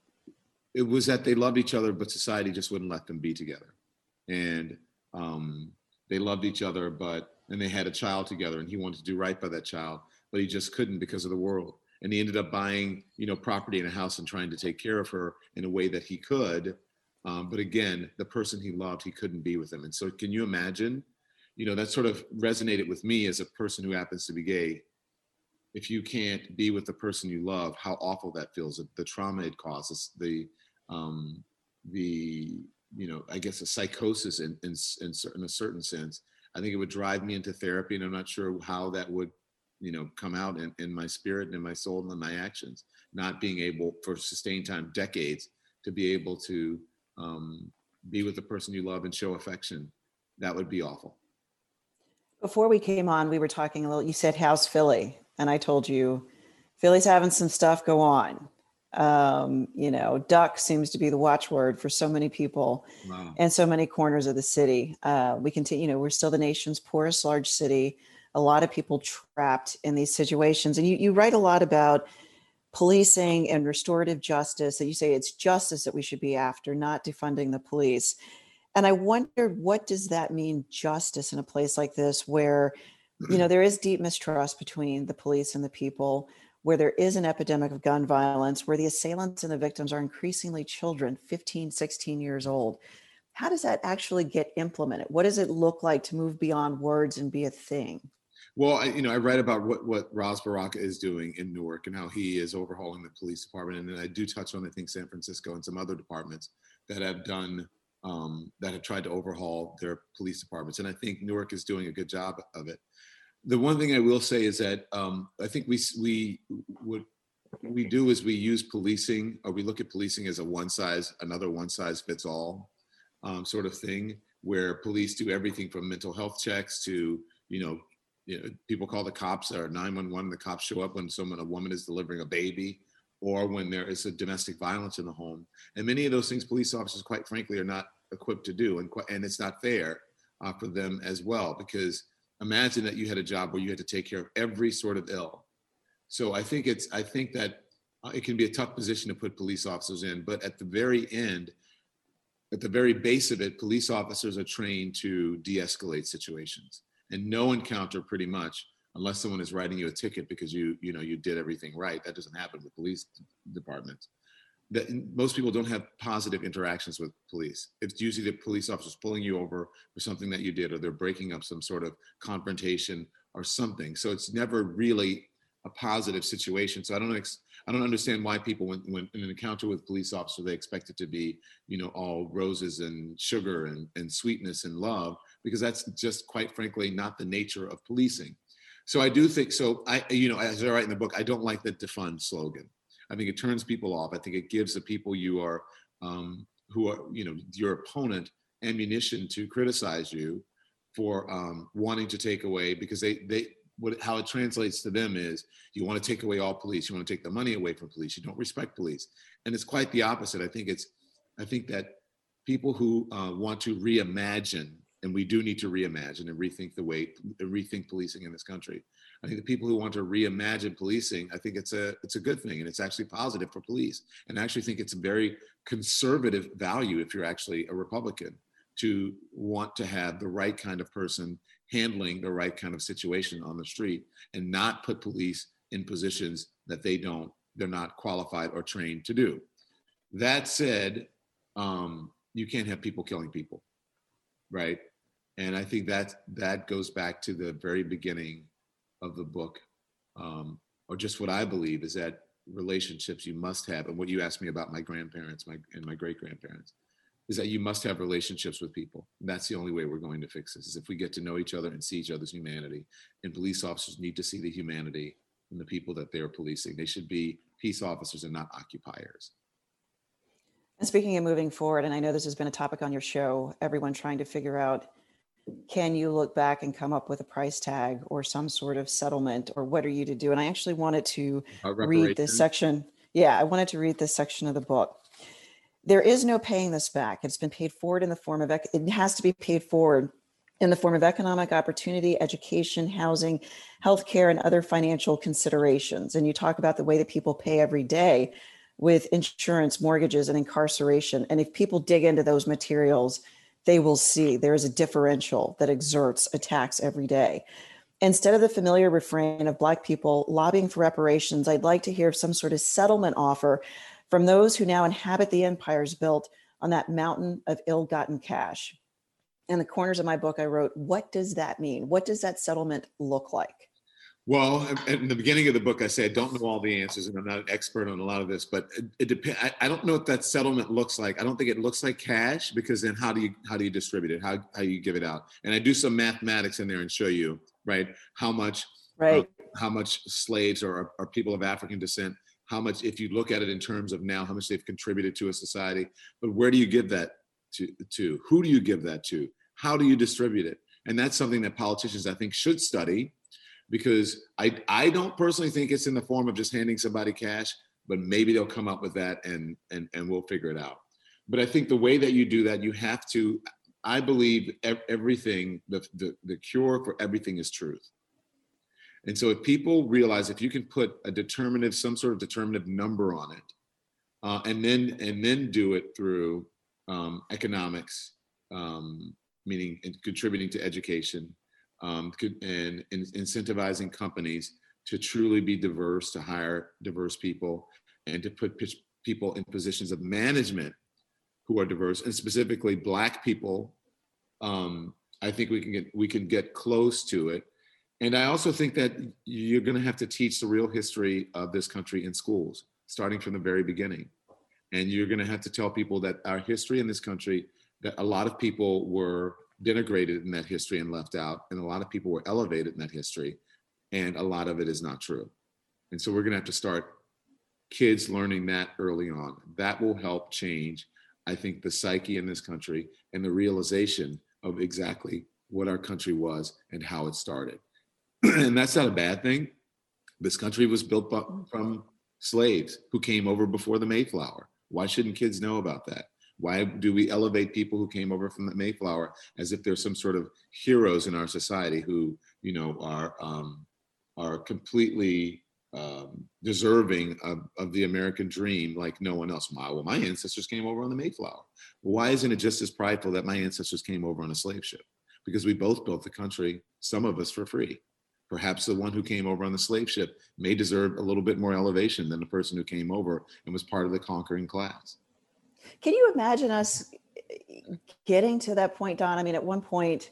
It was that they loved each other, but society just wouldn't let them be together. And um, they loved each other, but, and they had a child together, and he wanted to do right by that child, but he just couldn't because of the world. And he ended up buying, you know, property in a house and trying to take care of her in a way that he could. Um, but again, the person he loved, he couldn't be with him. And so can you imagine, you know, that sort of resonated with me as a person who happens to be gay. If you can't be with the person you love, how awful that feels, the trauma it causes, the, um, the, you know, I guess a psychosis in, in, in, in a certain sense. I think it would drive me into therapy, and I'm not sure how that would, you know, come out in, in my spirit and in my soul and in my actions, not being able for sustained time, decades, to be able to um, be with the person you love and show affection. That would be awful. Before we came on, we were talking a little, you said, how's Philly? And I told you, Philly's having some stuff go on. Um, you know, duck seems to be the watchword for so many people. Wow. And so many corners of the city. Uh, we continue, you know, we're still the nation's poorest large city. A lot of people trapped in these situations. And you, you write a lot about policing and restorative justice, that you say it's justice that we should be after, not defunding the police. And I wondered, what does that mean, justice, in a place like this where, you know, there is deep mistrust between the police and the people, where there is an epidemic of gun violence, where the assailants and the victims are increasingly children, fifteen, sixteen years old. How does that actually get implemented? What does it look like to move beyond words and be a thing? Well, I, you know, I read about what, what Ras Baraka is doing in Newark and how he is overhauling the police department. And then I do touch on, I think, San Francisco and some other departments that have done, um, that have tried to overhaul their police departments. And I think Newark is doing a good job of it. The one thing I will say is that um, I think we, we, what we do is we use policing, or we look at policing as a one size, another one size fits all um, sort of thing, where police do everything from mental health checks to, you know, You know, people call the cops or nine one one. The cops show up when someone, a woman is delivering a baby, or when there is a domestic violence in the home. And many of those things, police officers, quite frankly, are not equipped to do. And, and it's not fair uh, for them as well, because imagine that you had a job where you had to take care of every sort of ill. So I think it's, I think that uh, it can be a tough position to put police officers in, but at the very end, at the very base of it, police officers are trained to de-escalate situations. And no encounter, pretty much, unless someone is writing you a ticket because you, you know, you did everything right. That doesn't happen with police departments. That most people don't have positive interactions with police. It's usually the police officers pulling you over for something that you did, or they're breaking up some sort of confrontation or something. So it's never really a positive situation. So I don't, ex- I don't understand why people, when, when in an encounter with police officer, they expect it to be, you know, all roses and sugar and, and sweetness and love, because that's just, quite frankly, not the nature of policing. So I do think, so I, you know, as I write in the book, I don't like the defund slogan. I think it turns people off. I think it gives the people you are, um, who are, you know, your opponent ammunition to criticize you for um, wanting to take away, because they, they, what, how it translates to them is you want to take away all police. You want to take the money away from police. You don't respect police. And it's quite the opposite. I think it's, I think that people who uh, want to reimagine, and we do need to reimagine and rethink the way, rethink policing in this country. I think the people who want to reimagine policing, I think it's a, it's a good thing, and it's actually positive for police. And I actually think it's a very conservative value if you're actually a Republican, to want to have the right kind of person handling the right kind of situation on the street, and not put police in positions that they don't, they're not qualified or trained to do. That said, um, you can't have people killing people, right? And I think that that goes back to the very beginning of the book, um, or just what I believe is that relationships you must have, and what you asked me about my grandparents, my and my great-grandparents, is that you must have relationships with people. And that's the only way we're going to fix this, is if we get to know each other and see each other's humanity. And police officers need to see the humanity in the people that they're policing. They should be peace officers and not occupiers. And speaking of moving forward, and I know this has been a topic on your show, everyone trying to figure out, can you look back and come up with a price tag or some sort of settlement, or what are you to do? And I actually wanted to read this section. Yeah, I wanted to read this section of the book. There is no paying this back. It's been paid forward in the form of, it has to be paid forward in the form of economic opportunity, education, housing, healthcare, and other financial considerations. And you talk about the way that people pay every day with insurance, mortgages, and incarceration. And if people dig into those materials, they will see there is a differential that exerts a tax every day. Instead of the familiar refrain of Black people lobbying for reparations, I'd like to hear some sort of settlement offer from those who now inhabit the empires built on that mountain of ill-gotten cash. In the corners of my book, I wrote, what does that mean? What does that settlement look like? Well, in the beginning of the book, I say I don't know all the answers, and I'm not an expert on a lot of this, but it, it depends. I, I don't know what that settlement looks like. I don't think it looks like cash, because then how do you how do you distribute it? How how you give it out? And I do some mathematics in there and show you, right, how much right uh, how much slaves or, or people of African descent, how much, if you look at it in terms of now, how much they've contributed to a society. But where do you give that to? to? Who do you give that to? How do you distribute it? And that's something that politicians, I think, should study. Because I, I don't personally think it's in the form of just handing somebody cash, but maybe they'll come up with that, and, and, and we'll figure it out. But I think the way that you do that, you have to, I believe everything, the, the, the cure for everything is truth. And so if people realize, if you can put a determinative, some sort of determinative number on it, uh, and then and then do it through um, economics, um, meaning contributing to education, Um, and, and incentivizing companies to truly be diverse, to hire diverse people, and to put people in positions of management who are diverse, and specifically Black people. Um, I think we can get we can get close to it. And I also think that you're going to have to teach the real history of this country in schools, starting from the very beginning. And you're going to have to tell people that our history in this country, that a lot of people were denigrated in that history and left out, and a lot of people were elevated in that history, and a lot of it is not true. And so we're going to have to start kids learning that early on. That will help change, I think, the psyche in this country and the realization of exactly what our country was and how it started. And that's not a bad thing. This country was built from slaves who came over before the Mayflower. Why shouldn't kids know about that? Why do we elevate people who came over from the Mayflower as if they're some sort of heroes in our society who, you know, are um, are completely um, deserving of, of the American dream like no one else? Well, my ancestors came over on the Mayflower. Why isn't it just as prideful that my ancestors came over on a slave ship? Because we both built the country, some of us for free. Perhaps the one who came over on the slave ship may deserve a little bit more elevation than the person who came over and was part of the conquering class. Can you imagine us getting to that point, Don? I mean, at one point,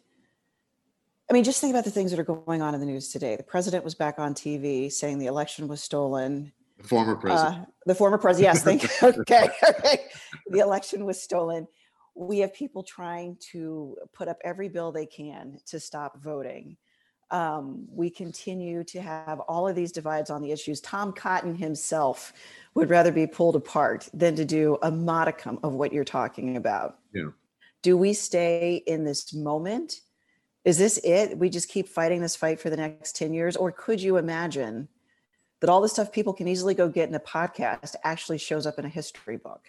I mean, just think about the things that are going on in the news today. The president was back on T V saying the election was stolen. The former president. Uh, the former president, yes, thank you. Okay, okay. The election was stolen. We have people trying to put up every bill they can to stop voting. Um, we continue to have all of these divides on the issues. Tom Cotton himself would rather be pulled apart than to do a modicum of what you're talking about. Yeah. Do we stay in this moment? Is this it? We just keep fighting this fight for the next ten years? Or could you imagine that all the stuff people can easily go get in a podcast actually shows up in a history book?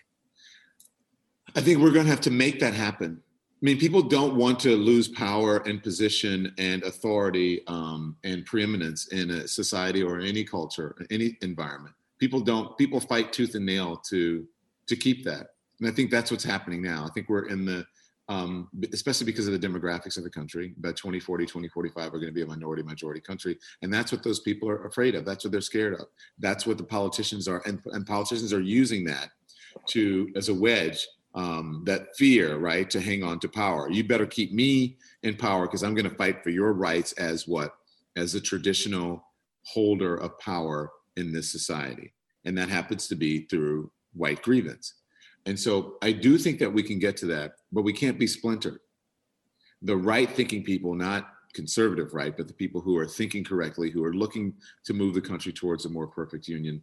I think we're going to have to make that happen. I mean, people don't want to lose power and position and authority um, and preeminence in a society or any culture, any environment. People don't, people fight tooth and nail to, to keep that. And I think that's what's happening now. I think we're in the, um, especially because of the demographics of the country, about twenty forty, twenty forty-five are going to be a minority majority country. And that's what those people are afraid of. That's what they're scared of. That's what the politicians are. And, and politicians are using that to, as a wedge, um, that fear, right, to hang on to power. You better keep me in power because I'm going to fight for your rights as what? As a traditional holder of power in this society. And that happens to be through white grievance. And so I do think that we can get to that, but we can't be splintered. The right thinking people, not conservative right, but the people who are thinking correctly, who are looking to move the country towards a more perfect union,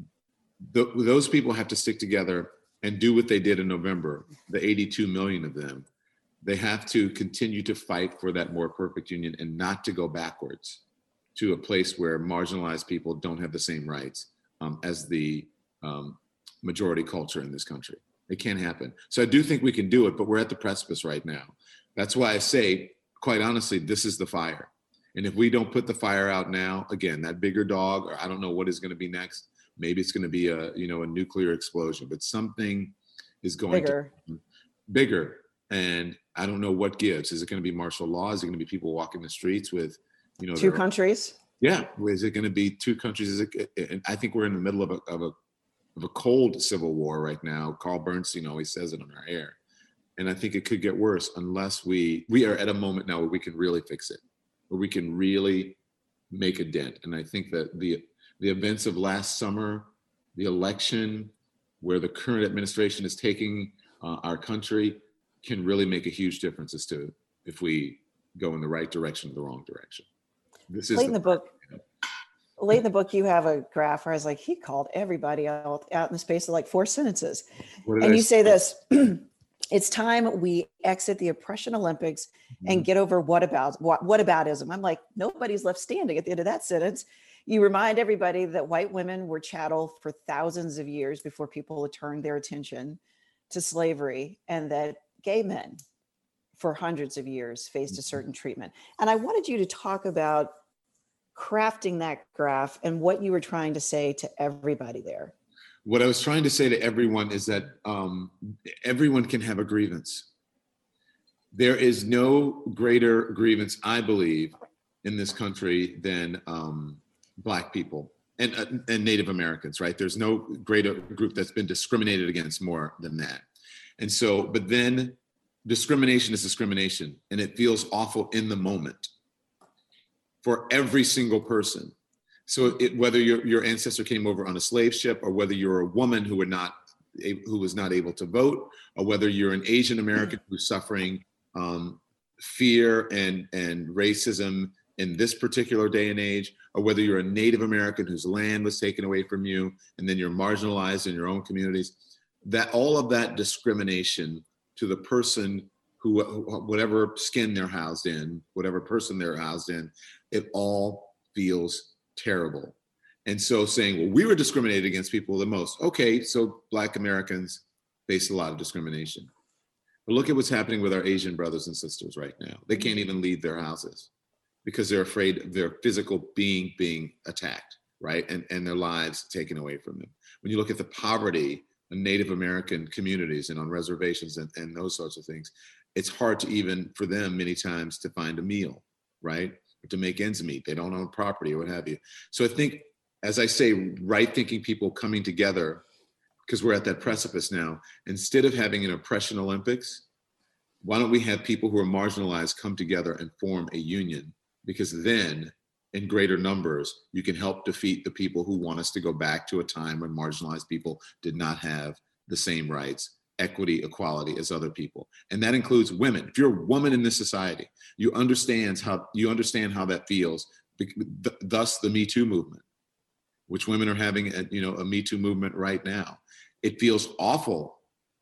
th- those people have to stick together and do what they did in November, the eighty-two million of them. They have to continue to fight for that more perfect union and not to go backwards to a place where marginalized people don't have the same rights um, as the um, majority culture in this country. It can't happen. So I do think we can do it, but we're at the precipice right now. That's why I say, quite honestly, this is the fire. And if we don't put the fire out now, again, that bigger dog, or I don't know what is going to be next. Maybe it's going to be a, you know, a nuclear explosion, but something is going Bigger. to bigger. And I don't know what gives. Is it going to be martial law? Is it going to be people walking the streets with, you know, Two their, countries? Yeah. Is it going to be two countries? Is it, and I think we're in the middle of a, of a, of a cold civil war right now. Carl Bernstein always says it on our air. And I think it could get worse unless we, we are at a moment now where we can really fix it, where we can really make a dent. And I think that the, the events of last summer, the election, where the current administration is taking uh, our country can really make a huge difference as to if we go in the right direction or the wrong direction. This is late in the book. You know, Late in the book, you have a graph where I was like, he called everybody out, out in the space of like four sentences. what did And I you say this, it's time we exit the oppression Olympics and Mhm. get over what about what, what aboutism. I'm like, nobody's left standing at the end of that sentence. You remind everybody that white women were chattel for thousands of years before people had turned their attention to slavery, and that gay men for hundreds of years faced a certain treatment. And I wanted you to talk about crafting that graph and what you were trying to say to everybody there. What I was trying to say to everyone is that um, everyone can have a grievance. There is no greater grievance, I believe, in this country than um, Black people and, uh, and Native Americans, right? There's no greater group that's been discriminated against more than that. And so, but then discrimination is discrimination, and it feels awful in the moment for every single person. So it, whether your, your ancestor came over on a slave ship, or whether you're a woman who were not who was not able to vote, or whether you're an Asian American who's suffering um, fear and, and racism in this particular day and age, or whether you're a Native American whose land was taken away from you, and then you're marginalized in your own communities, that all of that discrimination to the person who, whatever skin they're housed in, whatever person they're housed in, it all feels terrible. And so saying, well, we were discriminated against people the most. Okay, so Black Americans face a lot of discrimination. But look at what's happening with our Asian brothers and sisters right now. They can't even leave their houses because they're afraid of their physical being being attacked, right? And, and their lives taken away from them. When you look at the poverty in Native American communities and on reservations and, and those sorts of things, it's hard to even, for them many times, to find a meal, right? Or to make ends meet. They don't own property or what have you. So I think, as I say, right-thinking people coming together, because we're at that precipice now, instead of having an oppression Olympics, why don't we have people who are marginalized come together and form a union? Because then, in greater numbers, you can help defeat the people who want us to go back to a time when marginalized people did not have the same rights equity, equality as other people. And that includes women. If you're a woman in this society, you understand how you understand how that feels. Thus the Me Too movement, which women are having a, you know, a Me Too movement right now. It feels awful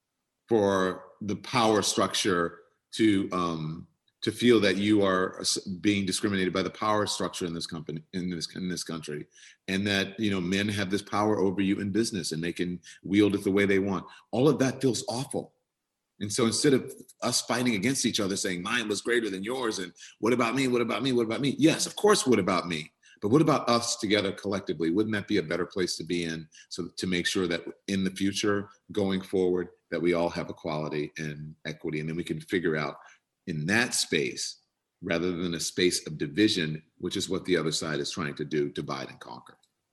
for the power structure to um, to feel that you are being discriminated by the power structure in this company, in this in this country, and that, you know, men have this power over you in business and they can wield it the way they want. All of that feels awful. And so instead of us fighting against each other, saying mine was greater than yours, and what about me? What about me? What about me? Yes, of course, what about me? But what about us together collectively? Wouldn't that be a better place to be in, so to make sure that in the future, going forward, that we all have equality and equity, and then we can figure out in that space, rather than a space of division, which is what the other side is trying to do, divide and conquer.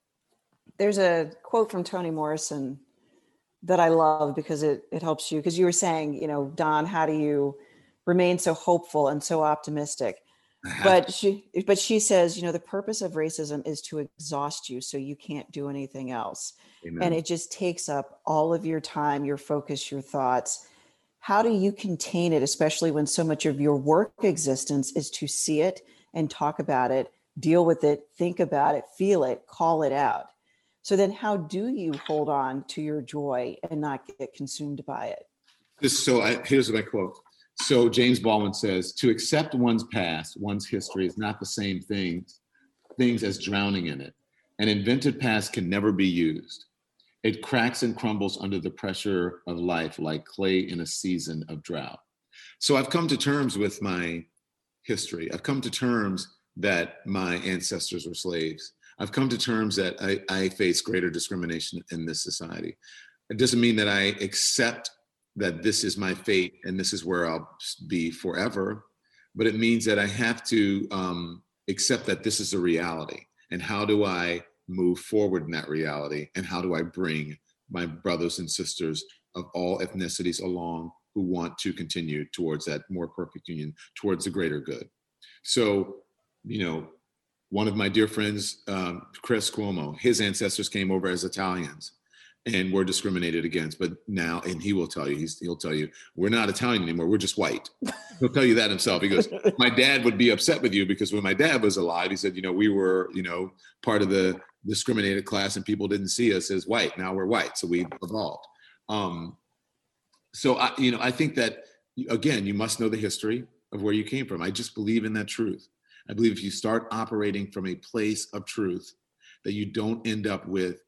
There's a quote from Toni Morrison that I love because it, it helps you, because you were saying, you know, Don, how do you remain so hopeful and so optimistic? But she, but she says, you know, the purpose of racism is to exhaust you so you can't do anything else. Amen. And it just takes up all of your time, your focus, your thoughts. How do you contain it, especially when so much of your work existence is to see it and talk about it, deal with it, think about it, feel it, call it out? So then how do you hold on to your joy and not get consumed by it? So I, here's my quote. So James Baldwin says, to accept one's past, one's history is not the same thing, things as drowning in it. An invented past can never be used. It cracks and crumbles under the pressure of life like clay in a season of drought. So I've come to terms with my history. I've come to terms that my ancestors were slaves. I've come to terms that I, I face greater discrimination in this society. It doesn't mean that I accept that this is my fate and this is where I'll be forever, but it means that I have to um, accept that this is a reality. And how do I move forward in that reality? And how do I bring my brothers and sisters of all ethnicities along who want to continue towards that more perfect union, towards the greater good? So, you know, one of my dear friends, um, Chris Cuomo, his ancestors came over as Italians and were discriminated against. But now, and he will tell you, he's, he'll tell you, we're not Italian anymore, we're just white. He'll tell you that himself. He goes, my dad would be upset with you because when my dad was alive, he said, you know, we were, you know, part of the discriminated class and people didn't see us as white. Now we're white, so we've evolved. Um, so, I, you know, I think that, again, you must know the history of where you came from. I just believe in that truth. I believe if you start operating from a place of truth, that you don't end up with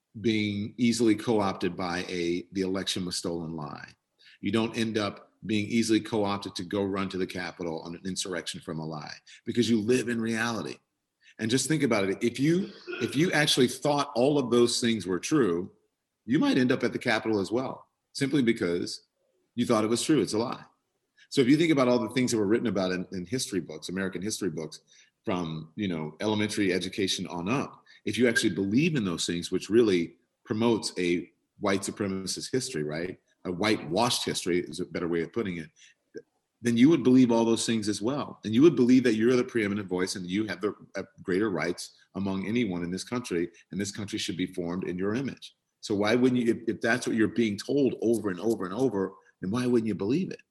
being easily co-opted by a the election was stolen lie. You don't end up being easily co-opted to go run to the Capitol on an insurrection from a lie, because you live in reality. And just think about it. If you if you actually thought all of those things were true, you might end up at the Capitol as well, simply because you thought it was true. It's a lie. So if you think about all the things that were written about in, in history books, American history books, from, you know, elementary education on up, if you actually believe in those things, which really promotes a white supremacist history, right? A whitewashed history is a better way of putting it, then you would believe all those things as well. And you would believe that you're the preeminent voice and you have the uh, greater rights among anyone in this country, and this country should be formed in your image. So why wouldn't you, if, if that's what you're being told over and over and over, then why wouldn't you believe it?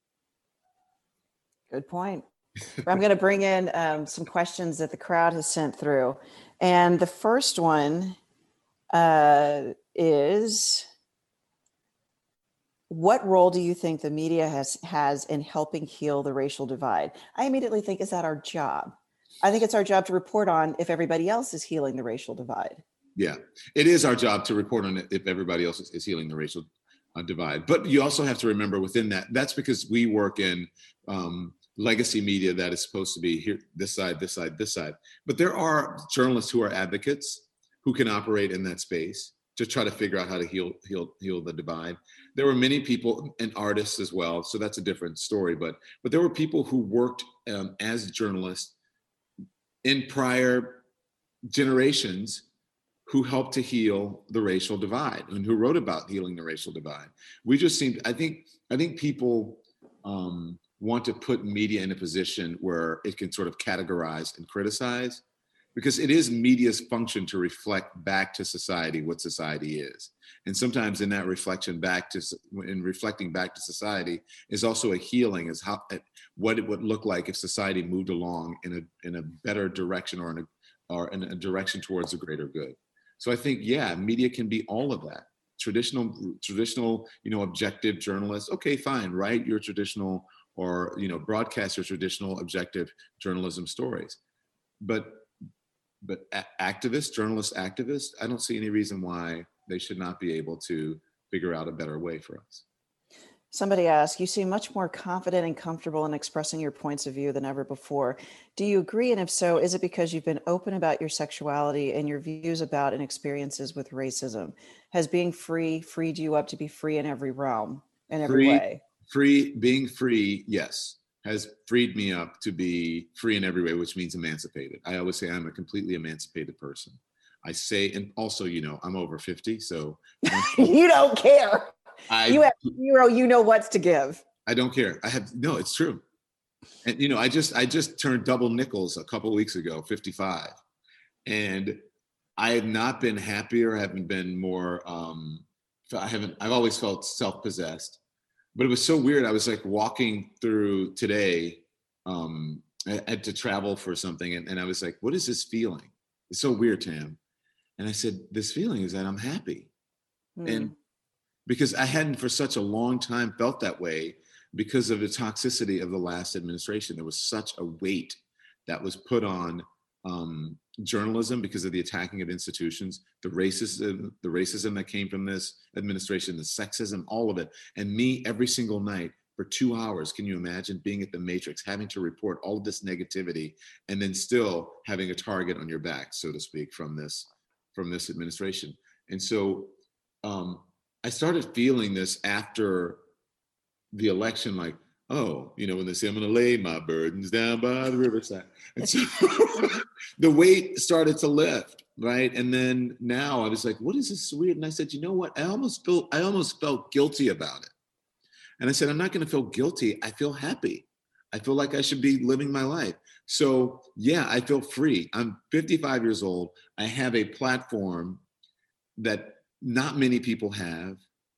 Good point. I'm going to bring in um, some questions that the crowd has sent through. And the first one uh, is, what role do you think the media has, has in helping heal the racial divide? I immediately think, is that our job? I think it's our job to report on if everybody else is healing the racial divide. Yeah, it is our job to report on it if everybody else is, is healing the racial uh, divide. But you also have to remember within that, that's because we work in um, legacy media that is supposed to be here, this side, this side, this side. But there are journalists who are advocates who can operate in that space to try to figure out how to heal, heal, heal the divide. There were many people and artists as well, so that's a different story. But but there were people who worked um, as journalists in prior generations who helped to heal the racial divide and who wrote about healing the racial divide. We just seem, I think, I think people um, want to put media in a position where it can sort of categorize and criticize. because it is media's function to reflect back to society what society is. And sometimes in that reflection back to, in reflecting back to society is also a healing, is how, what it would look like if society moved along in a, in a better direction, or in a, or in a direction towards a greater good. So I think, yeah, media can be all of that. Traditional, traditional, you know, objective journalists, okay, fine, write your traditional, or, you know, broadcast your traditional objective journalism stories. But, but activists, journalists, activists, I don't see any reason why they should not be able to figure out a better way for us. Somebody asked, you seem much more confident and comfortable in expressing your points of view than ever before. Do you agree? And if so, is it because you've been open about your sexuality and your views about and experiences with racism? Has being free freed you up to be free in every realm, in every free, way? Free, being free, yes, has freed me up to be free in every way, which means emancipated. I always say I'm a completely emancipated person. I say, and also, you know, I'm over fifty, so. You don't care. I, you have zero, you know what's to give. I don't care. I have, no, it's true. And, you know, I just, I just turned double nickels a couple of weeks ago, fifty-five. And I have not been happier, haven't been more, um, I haven't, I've always felt self-possessed, but it was so weird. I was like walking through today, um, I had to travel for something. And, and I was like, what is this feeling? It's so weird, Tam. And I said, this feeling is that I'm happy. Mm. And because I hadn't for such a long time felt that way because of the toxicity of the last administration. There was such a weight that was put on um, journalism because of the attacking of institutions, the racism, the racism that came from this administration, the sexism, all of it. And me every single night for two hours, can you imagine being at the Matrix, having to report all of this negativity and then still having a target on your back, so to speak, from this, from this administration. And so, um, I started feeling this after the election, like, oh, you know, when they say, I'm going to lay my burdens down by the riverside. And so the weight started to lift, right? And then now I was like, what is this weird? And I said, you know what? I almost felt, I almost felt guilty about it. And I said, I'm not going to feel guilty. I feel happy. I feel like I should be living my life. So yeah, I feel free. I'm fifty-five years old. I have a platform that not many people have.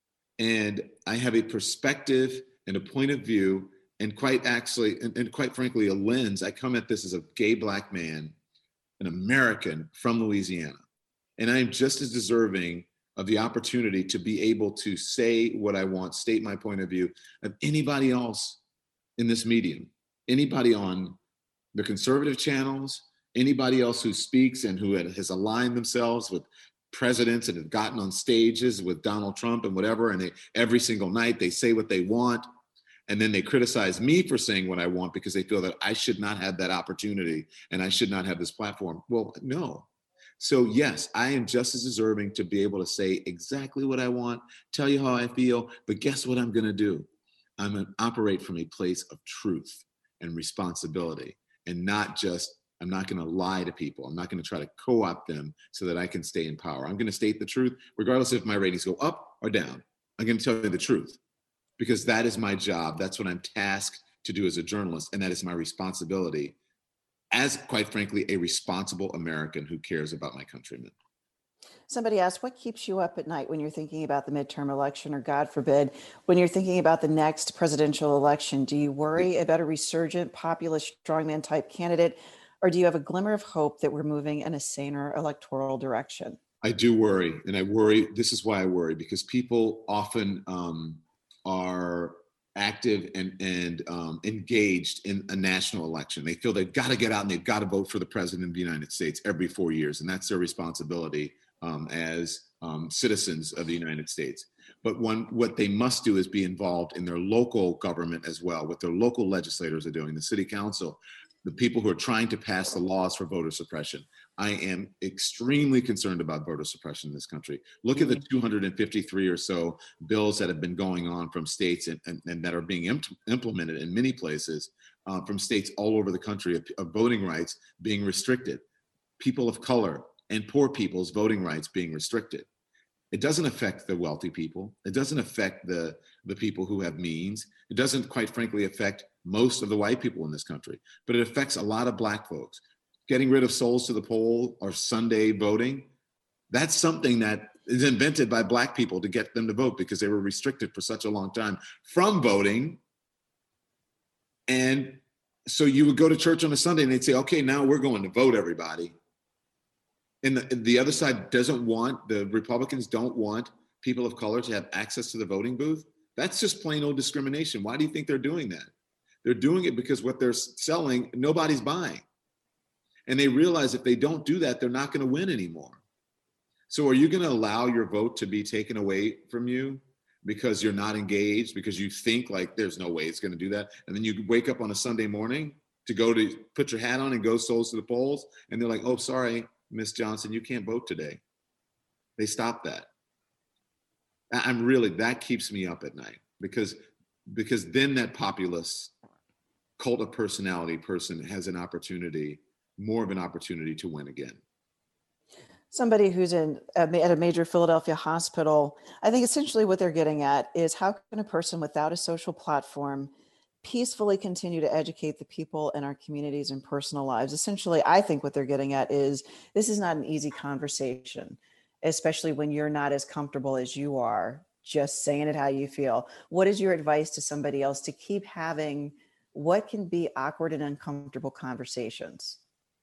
And I have a perspective and a point of view, and quite actually, and, and quite frankly, a lens. I come at this as a gay Black man, an American from Louisiana. And I am just as deserving of the opportunity to be able to say what I want, state my point of view, of anybody else in this medium, anybody on the conservative channels, anybody else who speaks and who has aligned themselves with presidents and have gotten on stages with Donald Trump and whatever, and they, every single night they say what they want, and then they criticize me for saying what I want because they feel that I should not have that opportunity and I should not have this platform. Well, no. So yes, I am just as deserving to be able to say exactly what I want, tell you how I feel, but guess what I'm going to do? I'm going to operate from a place of truth and responsibility, and not just, I'm not going to lie to people. I'm not going to try to co-opt them so that I can stay in power. I'm going to state the truth, regardless if my ratings go up or down. I'm going to tell you the truth because that is my job. That's what I'm tasked to do as a journalist. And that is my responsibility as, quite frankly, a responsible American who cares about my countrymen. Somebody asked, what keeps you up at night when you're thinking about the midterm election, or God forbid, when you're thinking about the next presidential election? Do you worry about a resurgent populist strongman type candidate? Or do you have a glimmer of hope that we're moving in a saner electoral direction? I do worry. And I worry, this is why I worry, because people often um, are active and, and um, engaged in a national election. They feel they've got to get out and they've got to vote for the president of the United States every four years. And that's their responsibility um, as um, citizens of the United States. But one, what they must do is be involved in their local government as well, what their local legislators are doing, the city council, the people who are trying to pass the laws for voter suppression. I am extremely concerned about voter suppression in this country. Look at the two hundred fifty-three or so bills that have been going on from states and, and, and that are being imp- implemented in many places uh, from states all over the country of, of voting rights being restricted, people of color and poor people's voting rights being restricted. It doesn't affect the wealthy people. It doesn't affect the, the people who have means. It doesn't, quite frankly, affect most of the white people in this country, but it affects a lot of Black folks. getting rid of souls to the poll or Sunday voting, that's something that is invented by Black people to get them to vote because they were restricted for such a long time from voting. And so you would go to church on a Sunday and they'd say, okay, now we're going to vote, everybody. And the, the other side doesn't want, the Republicans don't want people of color to have access to the voting booth. That's just plain old discrimination. Why do you think they're doing that? They're doing it because what they're selling, nobody's buying. And they realize if they don't do that, they're not going to win anymore. So are you going to allow your vote to be taken away from you because you're not engaged, because you think like there's no way it's going to do that? And then you wake up on a Sunday morning to go to put your hat on and go souls to the polls. And they're like, oh, sorry, Miss Johnson, you can't vote today. They stopped that. I'm really, that keeps me up at night because, because then that populist cult of personality person has an opportunity, more of an opportunity to win again. Somebody who's in at a major Philadelphia hospital, I think essentially what they're getting at is how can a person without a social platform peacefully continue to educate the people in our communities and personal lives? Essentially, I think what they're getting at is this is not an easy conversation, especially when you're not as comfortable as you are just saying it how you feel. What is your advice to somebody else to keep having what can be awkward and uncomfortable conversations?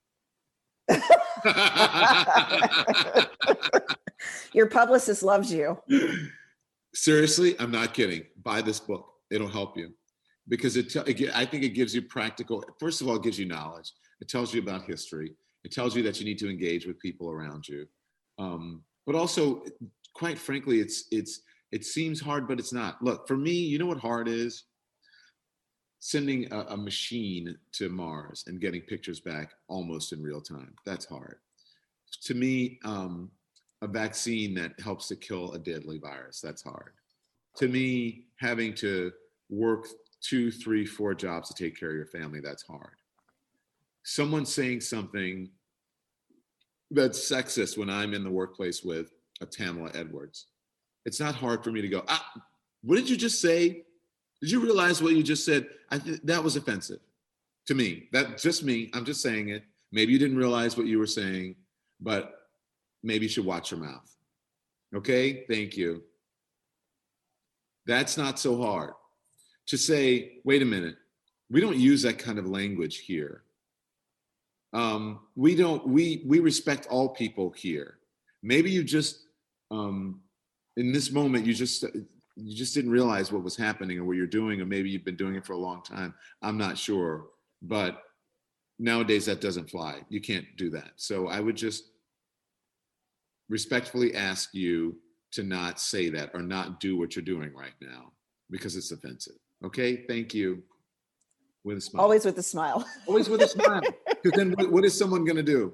Your publicist loves you. Seriously, I'm not kidding. Buy this book. It'll help you because it, it. I think it gives you practical. First of all, it gives you knowledge. It tells you about history. It tells you that you need to engage with people around you. Um, but also, quite frankly, it's it's it seems hard, but it's not. Look, for me, you know what hard is? Sending a, a machine to Mars and getting pictures back almost in real time. That's hard. To me, um, a vaccine that helps to kill a deadly virus, that's hard. To me, having to work two, three, four jobs to take care of your family, that's hard. Someone saying something that's sexist when I'm in the workplace with a Tamala Edwards, it's not hard for me to go, ah, what did you just say? Did you realize what you just said? I th- that was offensive to me. That's just me. I'm just saying it. Maybe you didn't realize what you were saying, but maybe you should watch your mouth. Okay, thank you. That's not so hard. To say, wait a minute, we don't use that kind of language here. Um, we don't, we, we respect all people here. Maybe you just, um, in this moment, you just, you just didn't realize what was happening or what you're doing, or maybe you've been doing it for a long time. I'm not sure, but nowadays that doesn't fly. You can't do that. So I would just respectfully ask you to not say that or not do what you're doing right now because it's offensive. Okay, thank you. With a smile. Always with a smile. Always with a smile. Because then what, what is someone gonna do?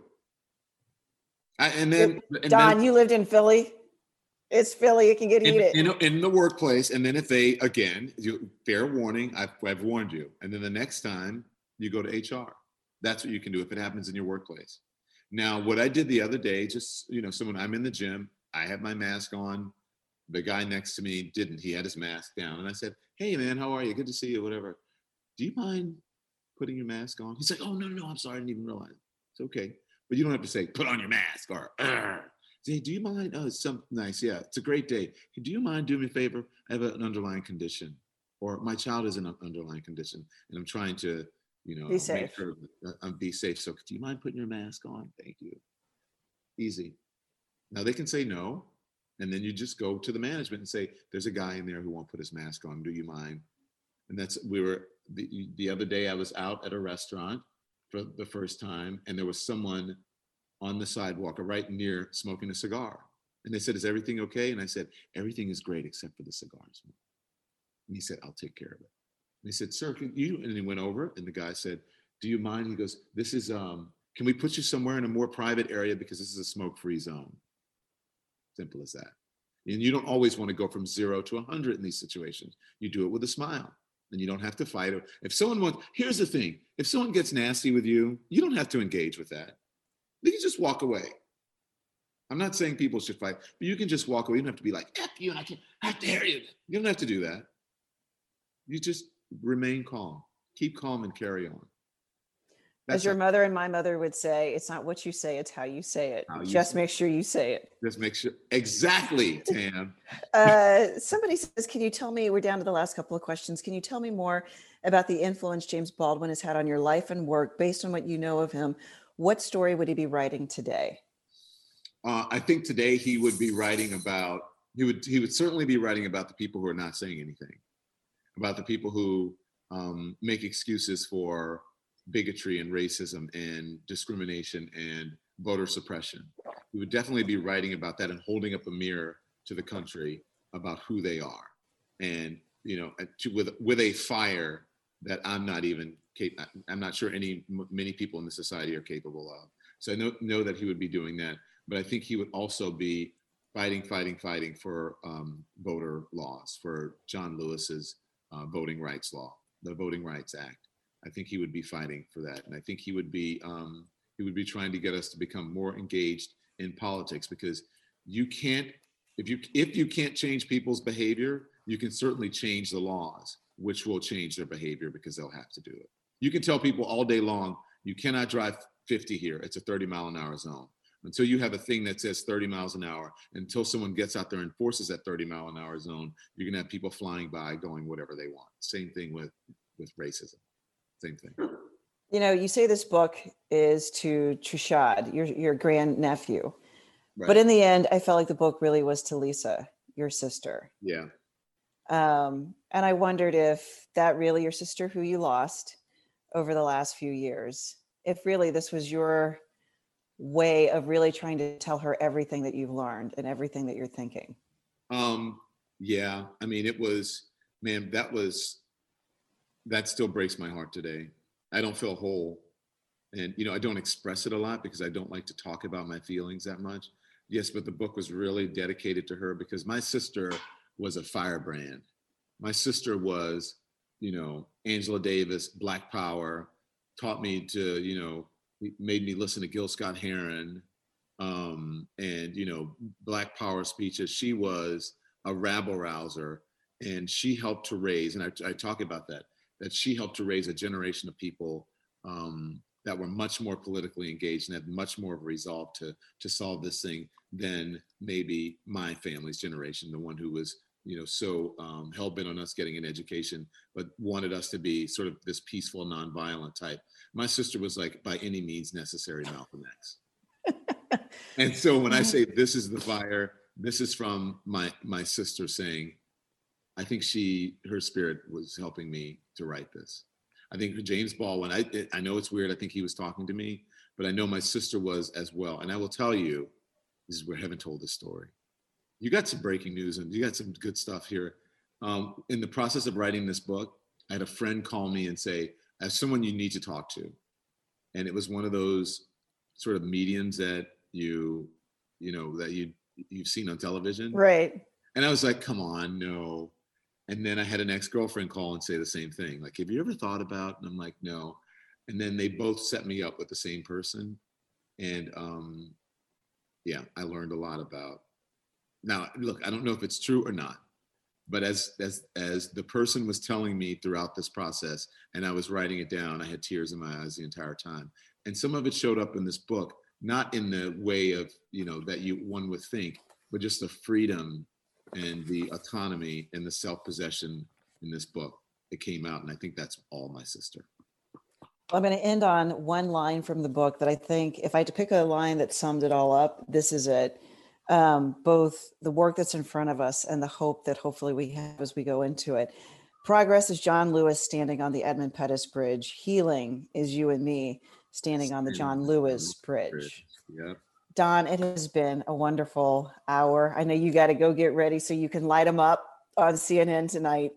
I, and then- and Don, then, you lived in Philly. It's Philly, it can get in, heated. in, in the workplace, and then if they, again, you, fair warning, I've, I've warned you. And then the next time you go to H R, that's what you can do if it happens in your workplace. Now, what I did the other day, just, you know, someone, I'm in the gym, I have my mask on, the guy next to me didn't, he had his mask down. And I said, hey man, how are you? Good to see you, whatever. Do you mind putting your mask on? He's like, oh, no, no, I'm sorry, I didn't even realize. It's okay. But you don't have to say, put on your mask or, Arr. Say, do you mind? Oh, it's something nice. Yeah, it's a great day. Do you mind doing me a favor? I have an underlying condition, or my child is in an underlying condition, and I'm trying to, you know, Be safe. make sure I'm be safe. So, do you mind putting your mask on? Thank you. Easy. Now they can say no, and then you just go to the management and say, "There's a guy in there who won't put his mask on. Do you mind?" And that's we were the the other day. I was out at a restaurant for the first time, and there was someone on the sidewalk or right near smoking a cigar. And they said, is everything okay? And I said, everything is great except for the cigars. And he said, I'll take care of it. And he said, sir, can you, and he went over and the guy said, do you mind? He goes, this is, um, can we put you somewhere in a more private area because this is a smoke-free zone? Simple as that. And you don't always want to go from zero to a hundred in these situations. You do it with a smile and you don't have to fight. If someone wants, here's the thing, if someone gets nasty with you, you don't have to engage with that. You can just walk away. I'm not saying people should fight, but you can just walk away. You don't have to be like, F you, and I can't, I have to hear you. You don't have to do that. You just remain calm. Keep calm and carry on. As your mother and my mother would say, it's not what you say, it's how you say it. Just make sure you say it. Just make sure. Exactly, Tam. uh, somebody says, can you tell me, we're down to the last couple of questions. Can you tell me more about the influence James Baldwin has had on your life and work based on what you know of him? What story would he be writing today? Uh, I think today he would be writing about, he would, he would certainly be writing about the people who are not saying anything, about the people who um, make excuses for bigotry and racism and discrimination and voter suppression. We would definitely be writing about that and holding up a mirror to the country about who they are, and you know, to, with with a fire that I'm not even cap- I'm not sure any many people in the society are capable of. So I know know that he would be doing that, but I think he would also be fighting, fighting, fighting for um, voter laws, for John Lewis's uh, voting rights law, the Voting Rights Act. I think he would be fighting for that, and I think he would be um, he would be trying to get us to become more engaged in politics, because you can't if you if you can't change people's behavior, you can certainly change the laws, which will change their behavior because they'll have to do it. You can tell people all day long, you cannot drive fifty here; it's a thirty mile an hour zone. Until you have a thing that says thirty miles an hour, until someone gets out there and enforces that thirty mile an hour zone, you're gonna have people flying by going whatever they want. Same thing with with racism. Same thing. You know, you say this book is to Trishad, your your grandnephew, right. But in the end, I felt like the book really was to Lisa, your sister. Yeah. Um, and I wondered if that really your sister who you lost over the last few years, if really this was your way of really trying to tell her everything that you've learned and everything that you're thinking. Um, yeah, I mean, it was, man, that was, that still breaks my heart today. I don't feel whole. And, you know, I don't express it a lot because I don't like to talk about my feelings that much. Yes, but the book was really dedicated to her because my sister was a firebrand. My sister was, you know, Angela Davis, Black Power, taught me to, you know, made me listen to Gil Scott-Heron um, and, you know, Black Power speeches. She was a rabble rouser, and she helped to raise, and I, I talk about that, that she helped to raise a generation of people um, that were much more politically engaged and had much more of a resolve to, to solve this thing than maybe my family's generation, the one who was, you know, so um, hell-bent on us getting an education, but wanted us to be sort of this peaceful, nonviolent type. My sister was like, by any means necessary, Malcolm X. And so when I say this is the fire, this is from my my sister saying, I think she, her spirit was helping me to write this. I think James Baldwin, I, I know it's weird, I think he was talking to me, but I know my sister was as well. And I will tell you, this is where I haven't told this story. You got some breaking news and you got some good stuff here. Um, in the process of writing this book, I had a friend call me and say, I have someone you need to talk to. And it was one of those sort of mediums that you, you know, that you, you've seen on television. Right. And I was like, come on, no. And then I had an ex-girlfriend call and say the same thing. Like, have you ever thought about? And I'm like, no. And then they both set me up with the same person. And um, yeah, I learned a lot about. Now, look, I don't know if it's true or not, but as as as the person was telling me throughout this process, and I was writing it down, I had tears in my eyes the entire time. And some of it showed up in this book, not in the way of, you know, that you one would think, but just the freedom and the autonomy and the self-possession in this book. It came out, and I think that's all my sister. I'm going to end on one line from the book that I think, if I had to pick a line that summed it all up, this is it. Um, both the work that's in front of us and the hope that hopefully we have as we go into it. Progress is John Lewis standing on the Edmund Pettus Bridge. Healing is you and me standing on the John Lewis Bridge. Yep. Don, it has been a wonderful hour. I know you got to go get ready so you can light them up on C N N tonight.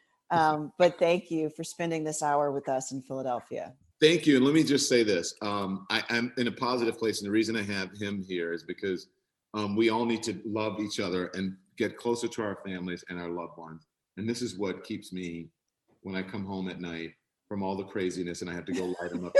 Um, but thank you for spending this hour with us in Philadelphia. Thank you. And let me just say this. Um, I, I'm in a positive place. And the reason I have him here is because um, we all need to love each other and get closer to our families and our loved ones. And this is what keeps me, when I come home at night from all the craziness and I have to go light them up.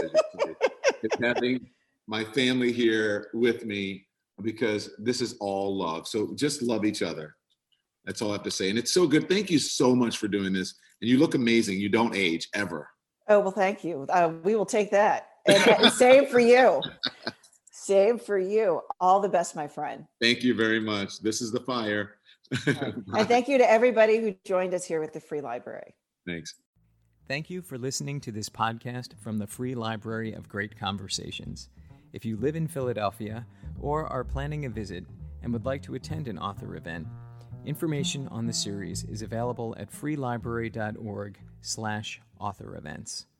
It's having my family here with me, because this is all love. So just love each other. That's all I have to say. And it's so good. Thank you so much for doing this. And you look amazing. You don't age ever. Oh, well, thank you. Uh, we will take that. And, and same for you. Same for you. All the best, my friend. Thank you very much. This is the fire. And thank you to everybody who joined us here with the Free Library. Thanks. Thank you for listening to this podcast from the Free Library of Great Conversations. If you live in Philadelphia or are planning a visit and would like to attend an author event, information on the series is available at freelibrary dot org slash author events.